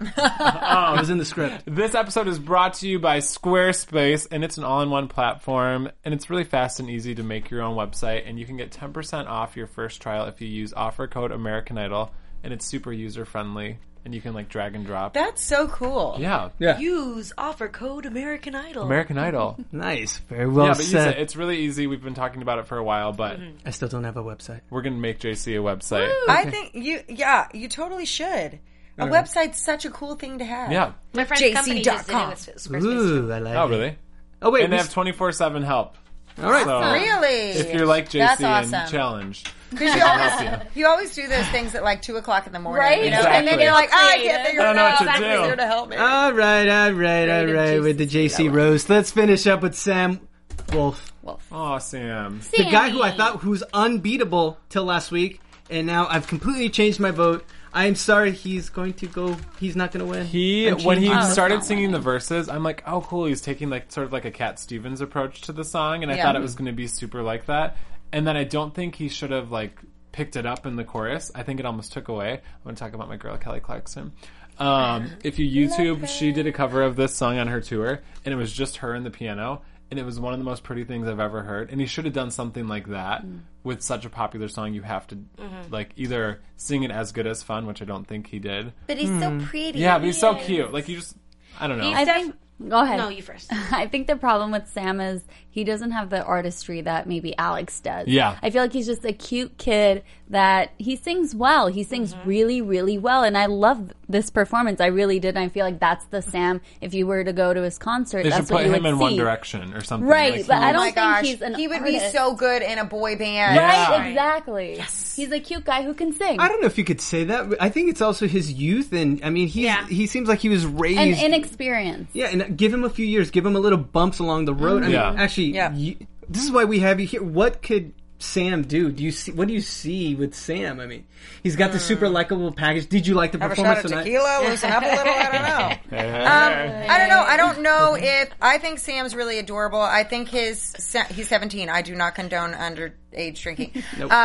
Speaker 5: It was in the script.
Speaker 1: This episode is brought to you by Squarespace, and it's an all-in-one platform, and it's really fast and easy to make your own website, and you can get ten percent off your first trial if you use offer code American Idol, and it's super user-friendly, and you can, like, drag and drop.
Speaker 6: That's so cool.
Speaker 1: Yeah.
Speaker 5: Yeah.
Speaker 8: Use offer code American Idol.
Speaker 1: American Idol.
Speaker 5: Nice. Very well
Speaker 1: yeah, but use
Speaker 5: said.
Speaker 1: it. It's really easy. We've been talking about it for a while, but
Speaker 5: I still don't have a website.
Speaker 1: we're going to make J C a website.
Speaker 6: I think you, yeah, you totally should. A website's such a cool thing to have.
Speaker 1: Yeah.
Speaker 8: My friend's
Speaker 6: J C
Speaker 8: company
Speaker 6: dot
Speaker 8: just did
Speaker 6: com.
Speaker 8: it with Squarespace.
Speaker 5: Ooh, I like
Speaker 1: Oh,
Speaker 5: it.
Speaker 1: really?
Speaker 5: Oh, wait.
Speaker 1: And they
Speaker 5: we-
Speaker 1: have twenty-four seven help.
Speaker 5: all right.
Speaker 1: So
Speaker 6: Really?
Speaker 1: if you're like J C
Speaker 6: That's
Speaker 1: and
Speaker 6: awesome.
Speaker 1: challenged,
Speaker 6: Because you always, you always do those things at like two o'clock in the morning.
Speaker 7: Right?
Speaker 6: You know?
Speaker 1: Exactly.
Speaker 6: And then you're like, oh, I can't figure
Speaker 1: I don't
Speaker 6: it
Speaker 1: know
Speaker 6: out.
Speaker 1: what to
Speaker 6: Somebody's
Speaker 1: do.
Speaker 6: here to help me.
Speaker 5: All right, all right, all
Speaker 7: Rated
Speaker 5: right.
Speaker 7: J C
Speaker 5: With the J C roast, let's finish up with Sam Wolf,
Speaker 1: oh, Sam.
Speaker 5: the guy who I thought who was unbeatable till last week, and now I've completely changed my vote. I am sorry, he's going to go. He's not going to win.
Speaker 1: He
Speaker 5: I'm
Speaker 1: when he
Speaker 5: changing-
Speaker 7: Oh,
Speaker 1: started
Speaker 7: not
Speaker 1: singing
Speaker 7: winning.
Speaker 1: the verses, I'm like, oh, cool. He's taking like sort of like a Cat Stevens approach to the song, and I
Speaker 6: Yeah.
Speaker 1: thought it was going to be super like that. And then I don't think he should have like picked it up in the chorus. I think it almost took away. I'm going to talk about my girl Kelly Clarkson. Um, if you YouTube, she did a cover of this song on her tour, and it was just her and the piano. And it was one of the most pretty things I've ever heard. And he should have done something like that
Speaker 7: Mm.
Speaker 1: with such a popular song. You have to
Speaker 8: Mm-hmm.
Speaker 1: like either sing it as good as fun, which I don't think he did.
Speaker 6: But he's so pretty.
Speaker 1: Yeah, but he's so cute. Like you just, I don't know.
Speaker 8: He's
Speaker 7: I
Speaker 8: def-
Speaker 7: think. Go ahead.
Speaker 8: No, you first.
Speaker 7: I think the problem with Sam is he doesn't have the artistry that maybe Alex does.
Speaker 1: Yeah.
Speaker 7: I feel like he's just a cute kid that he sings well. He sings
Speaker 8: Mm-hmm.
Speaker 7: really, really well. And I love this performance. I really did. And I feel like that's the Sam, if you were to go to his concert,
Speaker 1: They should
Speaker 7: that's what
Speaker 1: put
Speaker 7: you
Speaker 1: him
Speaker 7: would
Speaker 1: in
Speaker 7: see.
Speaker 1: One Direction or something.
Speaker 7: Right,
Speaker 1: Like,
Speaker 7: but
Speaker 1: he
Speaker 7: I
Speaker 1: would-
Speaker 7: don't
Speaker 6: Oh my
Speaker 7: think
Speaker 6: gosh.
Speaker 7: he's an
Speaker 6: He would be
Speaker 7: artist.
Speaker 6: so good in a boy band.
Speaker 1: Yeah.
Speaker 7: Right, exactly. Yes. He's a cute guy who can sing.
Speaker 5: I don't know if you could say that. But I think it's also his youth, and I mean, he's,
Speaker 8: Yeah.
Speaker 5: he seems like he was raised.
Speaker 7: And inexperience.
Speaker 5: Yeah, and give him a few years. Give him a little bumps along the road. I mean,
Speaker 1: Yeah.
Speaker 5: actually,
Speaker 6: Yeah.
Speaker 5: you, this is why we have you here. What could Sam do? Do you see? What do you see with Sam? I mean, he's got the super likable package. Did you like the
Speaker 6: Have a
Speaker 5: performance
Speaker 6: shot of
Speaker 5: tonight?
Speaker 6: tequila, loosen up a little. I don't know.
Speaker 1: Hey.
Speaker 6: Um, I don't know. I don't know if I think Sam's really adorable. I think his he's seventeen. I do not condone underage drinking.
Speaker 5: Nope.
Speaker 6: Um,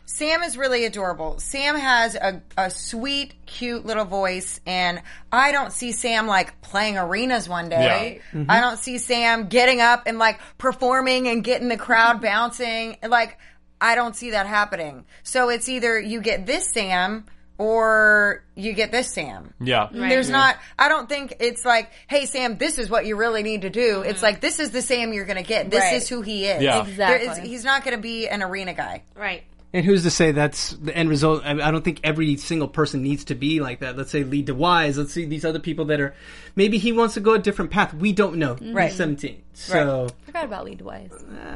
Speaker 6: Sam is really adorable. Sam has a, a sweet, cute little voice, and I don't see Sam like playing arenas one day.
Speaker 1: Yeah.
Speaker 6: Mm-hmm. I don't see Sam getting up and like performing and getting the crowd bouncing. Like, I don't see that happening. So it's either you get this Sam or you get this Sam.
Speaker 1: Yeah.
Speaker 8: Right.
Speaker 6: There's
Speaker 1: Yeah.
Speaker 6: not, I don't think it's like, hey, Sam, this is what you really need to do. It's like, this is the Sam you're going to get. This
Speaker 8: Right.
Speaker 6: is who he is.
Speaker 1: Yeah.
Speaker 6: There is-
Speaker 7: Exactly.
Speaker 6: he's not going to be an arena guy.
Speaker 8: Right.
Speaker 5: And who's to say that's the end result? I, I don't think every single person needs to be like that. Let's say Lee DeWise. Let's see these other people that are, maybe he wants to go a different path. We don't know.
Speaker 6: Right.
Speaker 5: He's seventeen. So
Speaker 7: Forgot about Lee DeWise.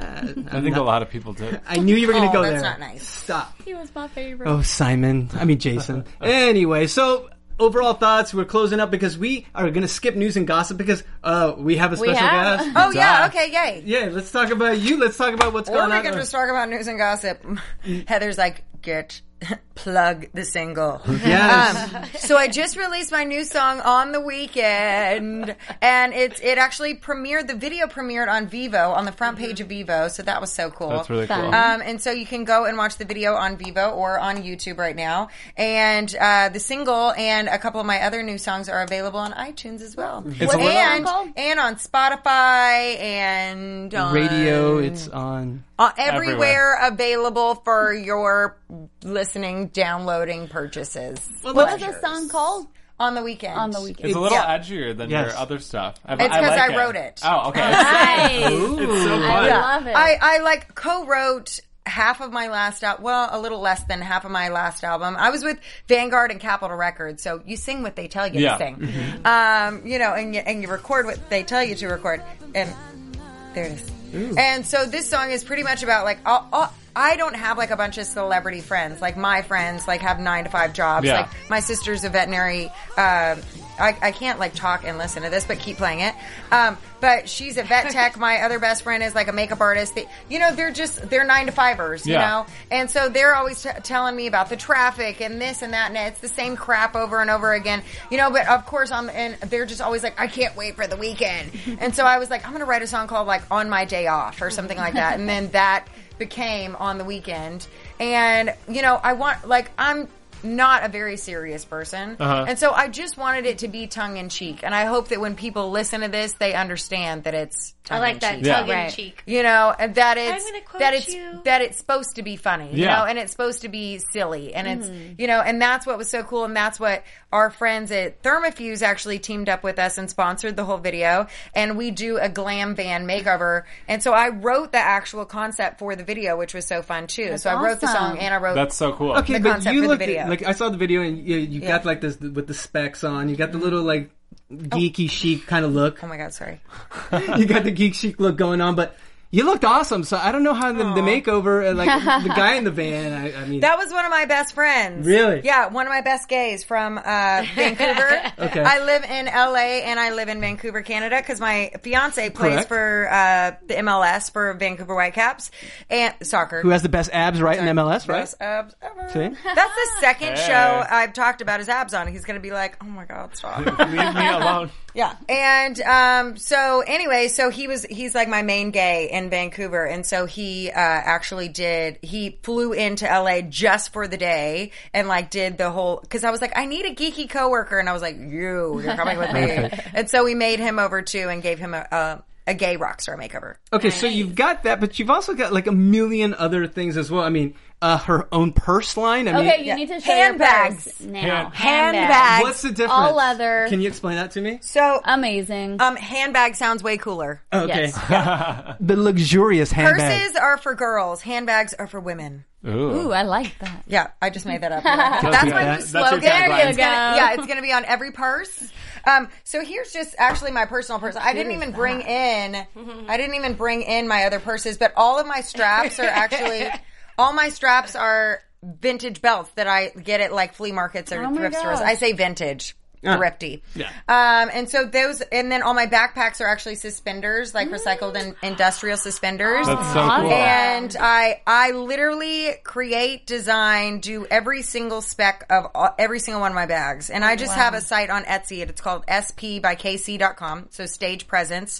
Speaker 1: I think a lot of people did.
Speaker 5: I knew you were going to
Speaker 6: Oh,
Speaker 5: go
Speaker 6: that's
Speaker 5: there.
Speaker 6: not nice.
Speaker 5: Stop.
Speaker 7: He was my favorite.
Speaker 5: Oh, Simon. I mean, Jason. Anyway, so overall thoughts. We're closing up because we are going to skip news and gossip because uh, we have a
Speaker 7: We
Speaker 5: special
Speaker 7: have?
Speaker 5: guest.
Speaker 6: Oh, yeah. Okay, yay.
Speaker 5: Yeah, let's talk about you. Let's talk about what's
Speaker 6: Or
Speaker 5: going
Speaker 6: we
Speaker 5: on.
Speaker 6: could just talk about news and gossip. Heather's like, get, plug the single.
Speaker 5: Yes.
Speaker 6: Um, so I just released my new song on the weekend, and it's it actually premiered. The video premiered on Vivo, on the front page of Vivo. So that was so cool.
Speaker 1: That's really
Speaker 7: Fun.
Speaker 1: cool.
Speaker 6: Um, and so you can go and watch the video on Vivo or on YouTube right now. And uh, the single and a couple of my other new songs are available on iTunes as well.
Speaker 1: It's a little-
Speaker 6: and,
Speaker 7: called?
Speaker 6: and on Spotify and on
Speaker 5: Radio, it's on.
Speaker 6: uh, everywhere,
Speaker 1: Everywhere.
Speaker 6: available for your listening, downloading purchases.
Speaker 7: What was the song called?
Speaker 6: On the weekend.
Speaker 7: On the weekend.
Speaker 1: It's a little
Speaker 6: Yeah.
Speaker 1: edgier than
Speaker 5: Yes.
Speaker 1: your other stuff. I,
Speaker 6: It's 'cause
Speaker 1: like
Speaker 6: I
Speaker 1: it.
Speaker 6: wrote it.
Speaker 1: Oh, okay.
Speaker 7: Nice.
Speaker 1: It's so
Speaker 7: I
Speaker 1: fun.
Speaker 7: love it.
Speaker 6: I, I like co-wrote half of my last album, well, a little less than half of my last album. I was with Vanguard and Capitol Records, so you sing what they tell you
Speaker 1: Yeah.
Speaker 6: to sing. Um, you know, and you, and you record what they tell you to record. And there it is. And so this song is pretty much about like, all, all, I don't have like a bunch of celebrity friends. Like my friends like have nine to five jobs.
Speaker 1: Yeah.
Speaker 6: Like my sister's a veterinary. Um, I, I can't like talk and listen to this, but keep playing it. Um, but she's a vet tech. My other best friend is like a makeup artist. They, you know, they're just they're nine to fivers. You
Speaker 1: Yeah.
Speaker 6: know, and so they're always t- telling me about the traffic and this and that, and it's the same crap over and over again. You know, but of course, on and they're just always like, I can't wait for the weekend. And so I was like, I'm gonna write a song called like On My Day Off or something like that, and then that became On the Weekend. And you know, I want like I'm not a very serious person,
Speaker 1: Uh-huh.
Speaker 6: and so I just wanted it to be tongue in cheek. And I hope that when people listen to this, they understand that it's tongue
Speaker 8: I like
Speaker 6: in
Speaker 8: that
Speaker 6: cheek.
Speaker 1: Yeah.
Speaker 8: tongue in
Speaker 7: Right.
Speaker 8: cheek.
Speaker 6: You know, and that it's
Speaker 8: gonna quote
Speaker 6: that it's
Speaker 8: you.
Speaker 6: that it's supposed to be funny, you
Speaker 1: Yeah.
Speaker 6: know, and it's supposed to be silly, and it's you know, and that's what was so cool, and that's what our friends at Thermafuse actually teamed up with us and sponsored the whole video, and we do a glam van makeover, and so I wrote the actual concept for the video, which was so fun too. so I wrote the song
Speaker 7: awesome.
Speaker 6: and I wrote
Speaker 1: That's so cool.
Speaker 5: Okay,
Speaker 6: the
Speaker 5: but
Speaker 6: concept
Speaker 5: you
Speaker 6: for the
Speaker 5: looked
Speaker 6: video.
Speaker 5: at, like I saw the video and you, you
Speaker 6: Yeah.
Speaker 5: got like this with the specs on. You got the little like geeky chic kind of look.
Speaker 6: Oh my god, sorry.
Speaker 5: You got the geek chic look going on, but you looked awesome. So I don't know how the, the makeover, uh, like the guy in the van. I, I mean,
Speaker 6: That was one of my best friends.
Speaker 5: Really?
Speaker 6: Yeah, one of my best gays from uh, Vancouver.
Speaker 5: Okay.
Speaker 6: I live in L A and I live in Vancouver, Canada, because my fiance plays
Speaker 5: Correct.
Speaker 6: for uh, the M L S for Vancouver Whitecaps and soccer.
Speaker 5: who has the best abs, right, in M L S, right?
Speaker 6: Best abs ever.
Speaker 5: See?
Speaker 6: That's the second
Speaker 1: Hey.
Speaker 6: show I've talked about his abs on. He's going to be like, oh my god, stop.
Speaker 1: Leave me alone.
Speaker 6: Yeah. And um so anyway, so he was he's like my main gay in Vancouver, and so he uh actually did he flew into L A just for the day and like did the whole cuz I was like I need a geeky coworker, and I was like you you're coming with me. And so we made him over too and gave him a a, a gay rock star makeover.
Speaker 5: Okay, so you've got that, but you've also got like a million other things as well. I mean, uh, her own purse line. I mean,
Speaker 7: Okay, you
Speaker 6: yeah.
Speaker 7: need to show
Speaker 6: Handbags.
Speaker 7: your purse now.
Speaker 1: Hand-
Speaker 6: Handbags.
Speaker 5: what's the difference?
Speaker 7: All leather.
Speaker 5: Can you explain that to me?
Speaker 6: So
Speaker 7: Amazing.
Speaker 6: um handbag sounds way cooler.
Speaker 5: Okay.
Speaker 7: Yes.
Speaker 5: The luxurious handbag.
Speaker 6: Purses are for girls, handbags are for women.
Speaker 1: Ooh.
Speaker 7: Ooh, I like that.
Speaker 6: Yeah, I just made that up. That's my new
Speaker 1: That's your
Speaker 6: slogan.
Speaker 1: tagline.
Speaker 7: There you
Speaker 6: It's gonna-
Speaker 7: go.
Speaker 6: yeah, it's going to be on every purse. Um, so here's just actually my personal purse. I didn't even bring in, I didn't even bring in my other purses, but all of my straps are actually, all my straps are vintage belts that I get at like flea markets or
Speaker 7: Oh my
Speaker 6: thrift stores.
Speaker 7: gosh.
Speaker 6: I say vintage.
Speaker 5: Ah.
Speaker 6: Thrifty.
Speaker 5: Yeah.
Speaker 6: Um, and so those, and then all my backpacks are actually suspenders, like recycled and industrial suspenders.
Speaker 1: That's so
Speaker 7: Awesome.
Speaker 1: cool.
Speaker 6: And I, I literally create, design, do every single spec of all, every single one of my bags. And I just
Speaker 7: Wow.
Speaker 6: have a site on Etsy. It's called S P by K C dot com. So stage presence,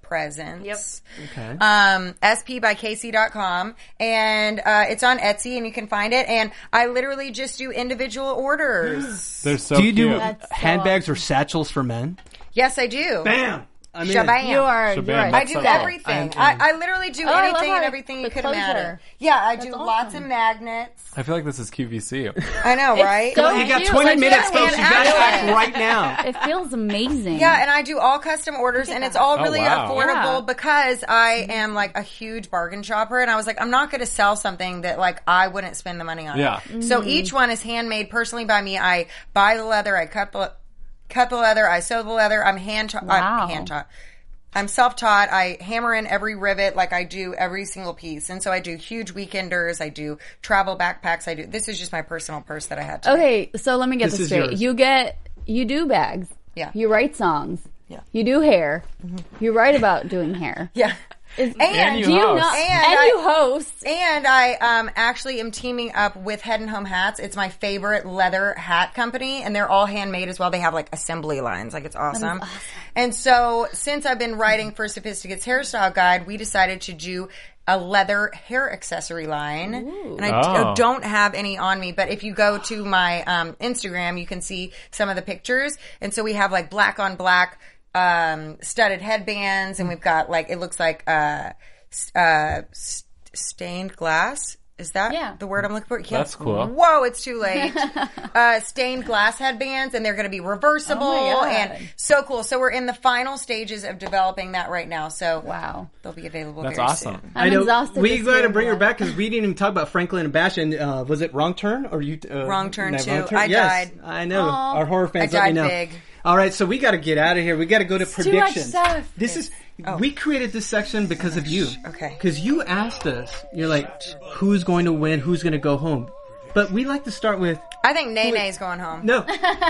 Speaker 6: Presents.
Speaker 8: Yep.
Speaker 5: Okay.
Speaker 6: Um, S P by Casey dot com. And uh, it's on Etsy, and you can find it. And I literally just do individual orders.
Speaker 1: They're so
Speaker 5: do you
Speaker 1: cute.
Speaker 5: do
Speaker 7: That's so
Speaker 5: handbags or satchels for men?
Speaker 6: Yes, I do.
Speaker 5: Bam! I mean,
Speaker 6: Shabam.
Speaker 7: You are.
Speaker 1: Shabam.
Speaker 7: You are
Speaker 6: I do
Speaker 1: so
Speaker 6: everything.
Speaker 5: I'm-
Speaker 6: I, I literally do
Speaker 7: Oh, I love
Speaker 6: anything
Speaker 7: how
Speaker 6: and everything you
Speaker 7: the
Speaker 6: could
Speaker 7: closure.
Speaker 6: imagine. Yeah, I
Speaker 7: That's
Speaker 6: do
Speaker 7: awesome.
Speaker 6: lots of magnets.
Speaker 1: I feel like this is Q V C.
Speaker 6: I know, right?
Speaker 7: so
Speaker 5: you got
Speaker 7: cute.
Speaker 5: twenty
Speaker 7: Like,
Speaker 5: minutes,
Speaker 7: yeah,
Speaker 5: folks. You
Speaker 6: and
Speaker 5: got to
Speaker 6: actually-
Speaker 5: act right now.
Speaker 7: It feels amazing.
Speaker 6: Yeah, and I do all custom orders, and it's all
Speaker 1: Oh,
Speaker 6: really
Speaker 1: wow.
Speaker 6: affordable
Speaker 7: Yeah.
Speaker 6: because I am like a huge bargain shopper, and I was like, I'm not going to sell something that like I wouldn't spend the money on.
Speaker 1: Yeah.
Speaker 6: So each one is handmade personally by me. I buy the leather, I cut the cut the leather, I sew the leather. I'm hand taught.
Speaker 7: Wow.
Speaker 6: I'm hand taught. I'm self-taught. I hammer in every rivet like I do every single piece. And so I do huge weekenders. I do travel backpacks. I do, this is just my personal purse that I had to
Speaker 7: Okay, so let me get
Speaker 5: This
Speaker 7: this,
Speaker 5: is
Speaker 7: straight.
Speaker 5: yours.
Speaker 7: You get, you do bags.
Speaker 6: Yeah.
Speaker 7: You write songs.
Speaker 6: Yeah.
Speaker 7: You do hair. You write about doing hair.
Speaker 6: Yeah.
Speaker 7: Is,
Speaker 6: And
Speaker 1: you
Speaker 7: do you
Speaker 1: host.
Speaker 7: not?
Speaker 6: And
Speaker 7: And,
Speaker 6: I-
Speaker 7: you host.
Speaker 6: And I um, actually am teaming up with Head and Home Hats. It's my favorite leather hat company, and they're all handmade as well. They have like assembly lines, like it's awesome.
Speaker 7: awesome.
Speaker 6: And so, since I've been writing for Sophisticate's Hairstyle Guide, we decided to do a leather hair accessory line. And I
Speaker 1: Oh.
Speaker 6: d- don't have any on me, but if you go to my um, Instagram, you can see some of the pictures. And so we have like black on black um, studded headbands, and we've got like, it looks like uh, s- uh, s- stained glass. Is that
Speaker 7: Yeah.
Speaker 6: the word I'm looking for? Yeah.
Speaker 1: That's cool.
Speaker 6: Whoa, it's too late. uh, stained glass headbands, and they're going to be reversible
Speaker 7: Oh my God.
Speaker 6: and so cool. So we're in the final stages of developing that right now. So
Speaker 7: Wow.
Speaker 6: they'll be available
Speaker 1: That's
Speaker 6: very
Speaker 1: awesome.
Speaker 6: soon.
Speaker 7: I'm exhausted.
Speaker 5: We
Speaker 7: this
Speaker 5: got to
Speaker 7: year,
Speaker 5: bring her
Speaker 7: but-
Speaker 5: back because we didn't even talk about Franklin and Bash. And uh, was it Wrong Turn or you? Uh,
Speaker 6: Wrong Turn
Speaker 5: no,
Speaker 6: too.
Speaker 5: Wrong
Speaker 6: I
Speaker 5: yes,
Speaker 6: died.
Speaker 5: I know.
Speaker 7: Aw.
Speaker 5: Our horror fans,
Speaker 6: I
Speaker 5: let me
Speaker 6: died
Speaker 5: know.
Speaker 6: big.
Speaker 5: All right, so we got to get out of here. We got to go to
Speaker 7: too much
Speaker 5: predictions.
Speaker 7: stuff.
Speaker 5: This is we created this section because of you.
Speaker 6: Okay.
Speaker 5: Because you asked us. You're like, who's going to win? Who's going to go home? But we like to start with
Speaker 6: I think Nene going home.
Speaker 5: no.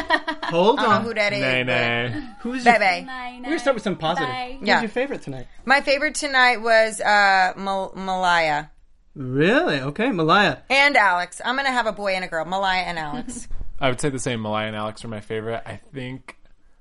Speaker 5: Hold
Speaker 6: I don't know
Speaker 5: on.
Speaker 6: who that is.
Speaker 1: Nay,
Speaker 6: but-
Speaker 1: nay.
Speaker 5: Who's your,
Speaker 6: Bebe.
Speaker 5: we're gonna start with some positive.
Speaker 7: Bye.
Speaker 5: Who's
Speaker 6: Yeah.
Speaker 5: your favorite tonight?
Speaker 6: My favorite tonight was uh, Mal- Malaya
Speaker 5: Really? Okay, Malaya.
Speaker 6: and Alex. I'm going to have a boy and a girl. Malaya and Alex.
Speaker 1: I would say the same. Malaya and Alex are my favorite. I think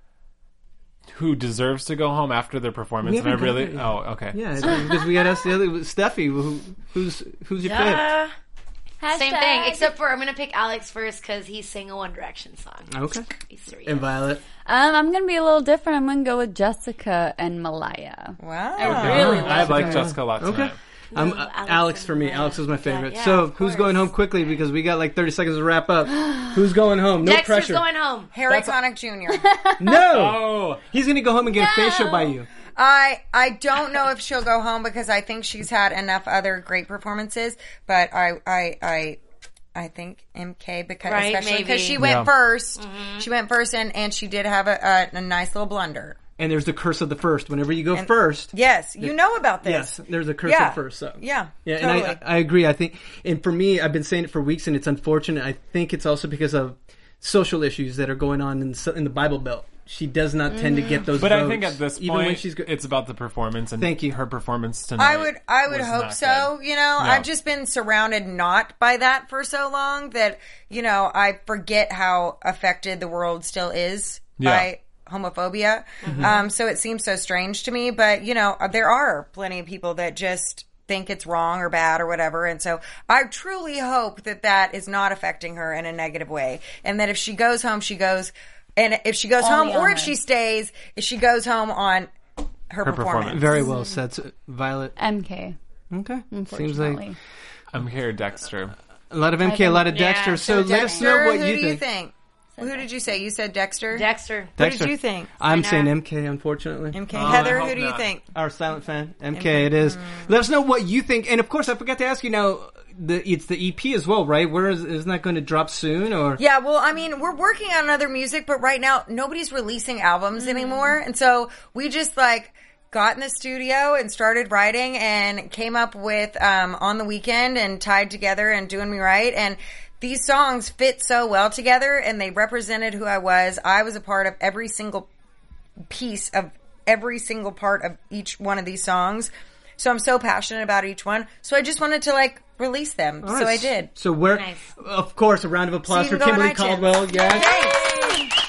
Speaker 1: who deserves to go home after their performance.
Speaker 5: We
Speaker 1: And I
Speaker 5: haven't
Speaker 1: really,
Speaker 5: done that
Speaker 1: oh, okay.
Speaker 5: Yeah, because we got us the other Steffi. Who, who's who's your favorite?
Speaker 8: Uh, same
Speaker 7: Hashtag-
Speaker 8: thing, except for I'm going to pick Alex first because he sang a One Direction song.
Speaker 5: Okay.
Speaker 8: He's three.
Speaker 5: And Violet.
Speaker 7: Um, I'm gonna be a little different. I'm gonna go with Jessica and Malaya.
Speaker 6: Wow.
Speaker 7: Really?
Speaker 1: I like Jessica a lot tonight.
Speaker 5: Okay. Um,
Speaker 8: Alex
Speaker 5: Alex,
Speaker 8: and
Speaker 5: for me.
Speaker 8: Malaya.
Speaker 5: Alex was my favorite.
Speaker 8: Yeah,
Speaker 5: so
Speaker 8: of
Speaker 5: who's
Speaker 8: course.
Speaker 5: going home quickly because we got like thirty seconds to wrap up. Who's going home? No
Speaker 8: Dexter's
Speaker 5: pressure.
Speaker 8: going home.
Speaker 6: Harry Connick Junior
Speaker 5: No.
Speaker 1: Oh,
Speaker 5: He's gonna go home and get a facial
Speaker 7: No.
Speaker 5: by you.
Speaker 6: I I don't know if she'll go home because I think she's had enough other great performances, but I I I I think M K because
Speaker 8: Right,
Speaker 6: especially because
Speaker 8: maybe.
Speaker 6: she went
Speaker 1: Yeah.
Speaker 6: 1st
Speaker 8: Mm-hmm.
Speaker 6: She went first and and she did have a, a, a nice little blunder.
Speaker 5: And there's the curse of the first. Whenever you go first.
Speaker 6: Yes, you know about this.
Speaker 5: Yes, there's a curse
Speaker 6: Yeah.
Speaker 5: of first. So.
Speaker 6: Yeah,
Speaker 5: Yeah,
Speaker 6: totally.
Speaker 5: and I, I agree. I think, and for me, I've been saying it for weeks, and it's unfortunate. I think it's also because of social issues that are going on in, in the Bible Belt. She does not tend to get those
Speaker 1: but
Speaker 5: votes.
Speaker 1: I think at this
Speaker 5: even when
Speaker 1: point,
Speaker 5: she's go-
Speaker 1: it's about the performance and
Speaker 5: Thank you.
Speaker 1: her performance tonight.
Speaker 6: I would I would
Speaker 1: was
Speaker 6: hope
Speaker 1: not
Speaker 6: so.
Speaker 1: good.
Speaker 6: You know,
Speaker 1: Yeah.
Speaker 6: I've just been surrounded not by that for so long that, you know, I forget how affected the world still is
Speaker 1: Yeah.
Speaker 6: by homophobia. Um, so it seems so strange to me, but you know, there are plenty of people that just think it's wrong or bad or whatever. And so I truly hope that that is not affecting her in a negative way. And that if she goes home, she goes, and if she goes
Speaker 7: Only
Speaker 6: home or
Speaker 7: on
Speaker 6: if
Speaker 7: her.
Speaker 6: she stays, if she goes home on her, performance.
Speaker 1: performance.
Speaker 5: Very well said, So, Violet.
Speaker 7: M K.
Speaker 5: Okay, seems
Speaker 7: Unfortunately.
Speaker 5: like
Speaker 1: I'm here, Dexter.
Speaker 5: a lot of M K, a lot of
Speaker 8: Yeah,
Speaker 5: Dexter. So,
Speaker 8: so
Speaker 5: let us know
Speaker 6: Dexter,
Speaker 5: what
Speaker 6: who
Speaker 5: you
Speaker 6: do
Speaker 5: think.
Speaker 6: you think? Who did you say? You said Dexter?
Speaker 8: Dexter.
Speaker 6: What
Speaker 5: Dexter.
Speaker 6: did you think?
Speaker 5: I'm
Speaker 8: I know.
Speaker 5: saying M K, unfortunately.
Speaker 6: M K.
Speaker 1: Oh, I
Speaker 6: Heather,
Speaker 1: hope
Speaker 6: who do you
Speaker 1: not.
Speaker 6: think?
Speaker 5: Our silent fan, M K. It is. Let us know what you think, and of course, I forgot to ask you. Now, the it's the E P as well, right? Where is isn't that going to drop soon? Or
Speaker 6: Yeah, well, I mean, we're working on other music, but right now nobody's releasing albums anymore, and so we just like got in the studio and started writing and came up with um, On the Weekend and Tied Together and Doing Me Right, and these songs fit so well together, and they represented who I was. I was a part of every single piece of every single part of each one of these songs. So I'm so passionate about each one. So I just wanted to like release them.
Speaker 5: All
Speaker 6: So
Speaker 5: right.
Speaker 6: I did.
Speaker 5: So where,
Speaker 8: Nice.
Speaker 5: of course, a round of applause
Speaker 6: So
Speaker 5: for
Speaker 6: you can go on
Speaker 5: Kimberly
Speaker 6: iTunes.
Speaker 5: Caldwell. Yes.
Speaker 6: Thanks.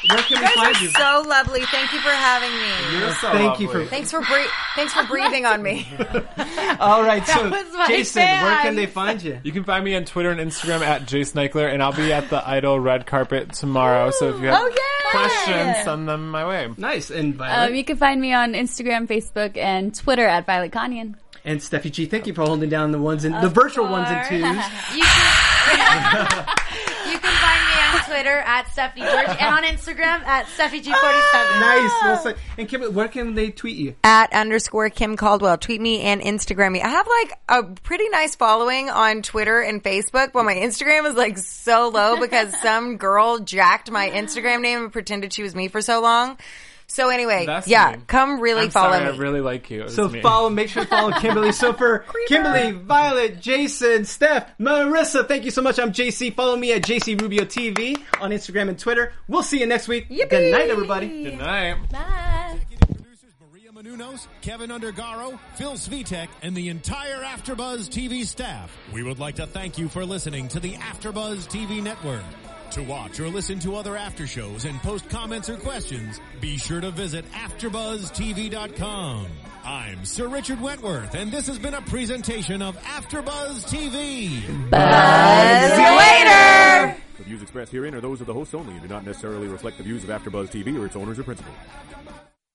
Speaker 5: where can we
Speaker 6: You guys
Speaker 5: find
Speaker 6: are
Speaker 5: you?
Speaker 6: so lovely. Thank you for having me.
Speaker 1: You're so
Speaker 5: Thank you
Speaker 1: lovely.
Speaker 5: for-
Speaker 6: Thanks for bre- thanks for breathing on me.
Speaker 5: All right, so
Speaker 8: was my
Speaker 5: Jason, where
Speaker 8: fan.
Speaker 5: can they find you?
Speaker 1: You can find me on Twitter and Instagram at Jace Eichler, and I'll be at the Idol red carpet tomorrow. So if you have
Speaker 6: Oh, yay!
Speaker 1: questions, send them my way.
Speaker 5: Nice. And Violet.
Speaker 7: Um, you can find me on Instagram, Facebook, and Twitter at Violet Kanyan.
Speaker 5: And Steffi G, thank you for holding down the ones and the virtual ones and twos.
Speaker 8: You can, you can find me on Twitter at Stephanie George and on Instagram at Steffi G forty-seven.
Speaker 5: Nice. Well said. And Kim, where can they tweet you?
Speaker 6: At underscore Kim Caldwell. Tweet me and Instagram me. I have like a pretty nice following on Twitter and Facebook, but my Instagram is like so low because some girl jacked my Instagram name and pretended she was me for so long. So anyway,
Speaker 1: That's
Speaker 6: yeah,
Speaker 1: me.
Speaker 6: come really
Speaker 1: I'm
Speaker 6: follow
Speaker 1: sorry,
Speaker 6: me.
Speaker 1: I really like you. It was
Speaker 5: So
Speaker 1: me.
Speaker 5: follow, make sure to follow Kimberly. So for Kimberly, Violet, Jason, Steph, Marissa, thank you so much. I'm J C. Follow me at J C Rubio T V on Instagram and Twitter. We'll see you next week. Good night, everybody.
Speaker 1: Good night.
Speaker 7: Bye.
Speaker 4: Producers Maria Menounos, Kevin Undergaro, Phil Svitek, and the entire AfterBuzz T V staff. We would like to thank you for listening to the AfterBuzz T V network. To watch or listen to other after shows and post comments or questions, be sure to visit after buzz T V dot com. I'm Sir Richard Wentworth, and this has been a presentation of AfterBuzz T V.
Speaker 6: Buzz you later.
Speaker 9: The views expressed herein are those of the hosts only and do not necessarily reflect the views of AfterBuzz T V or its owners or principals.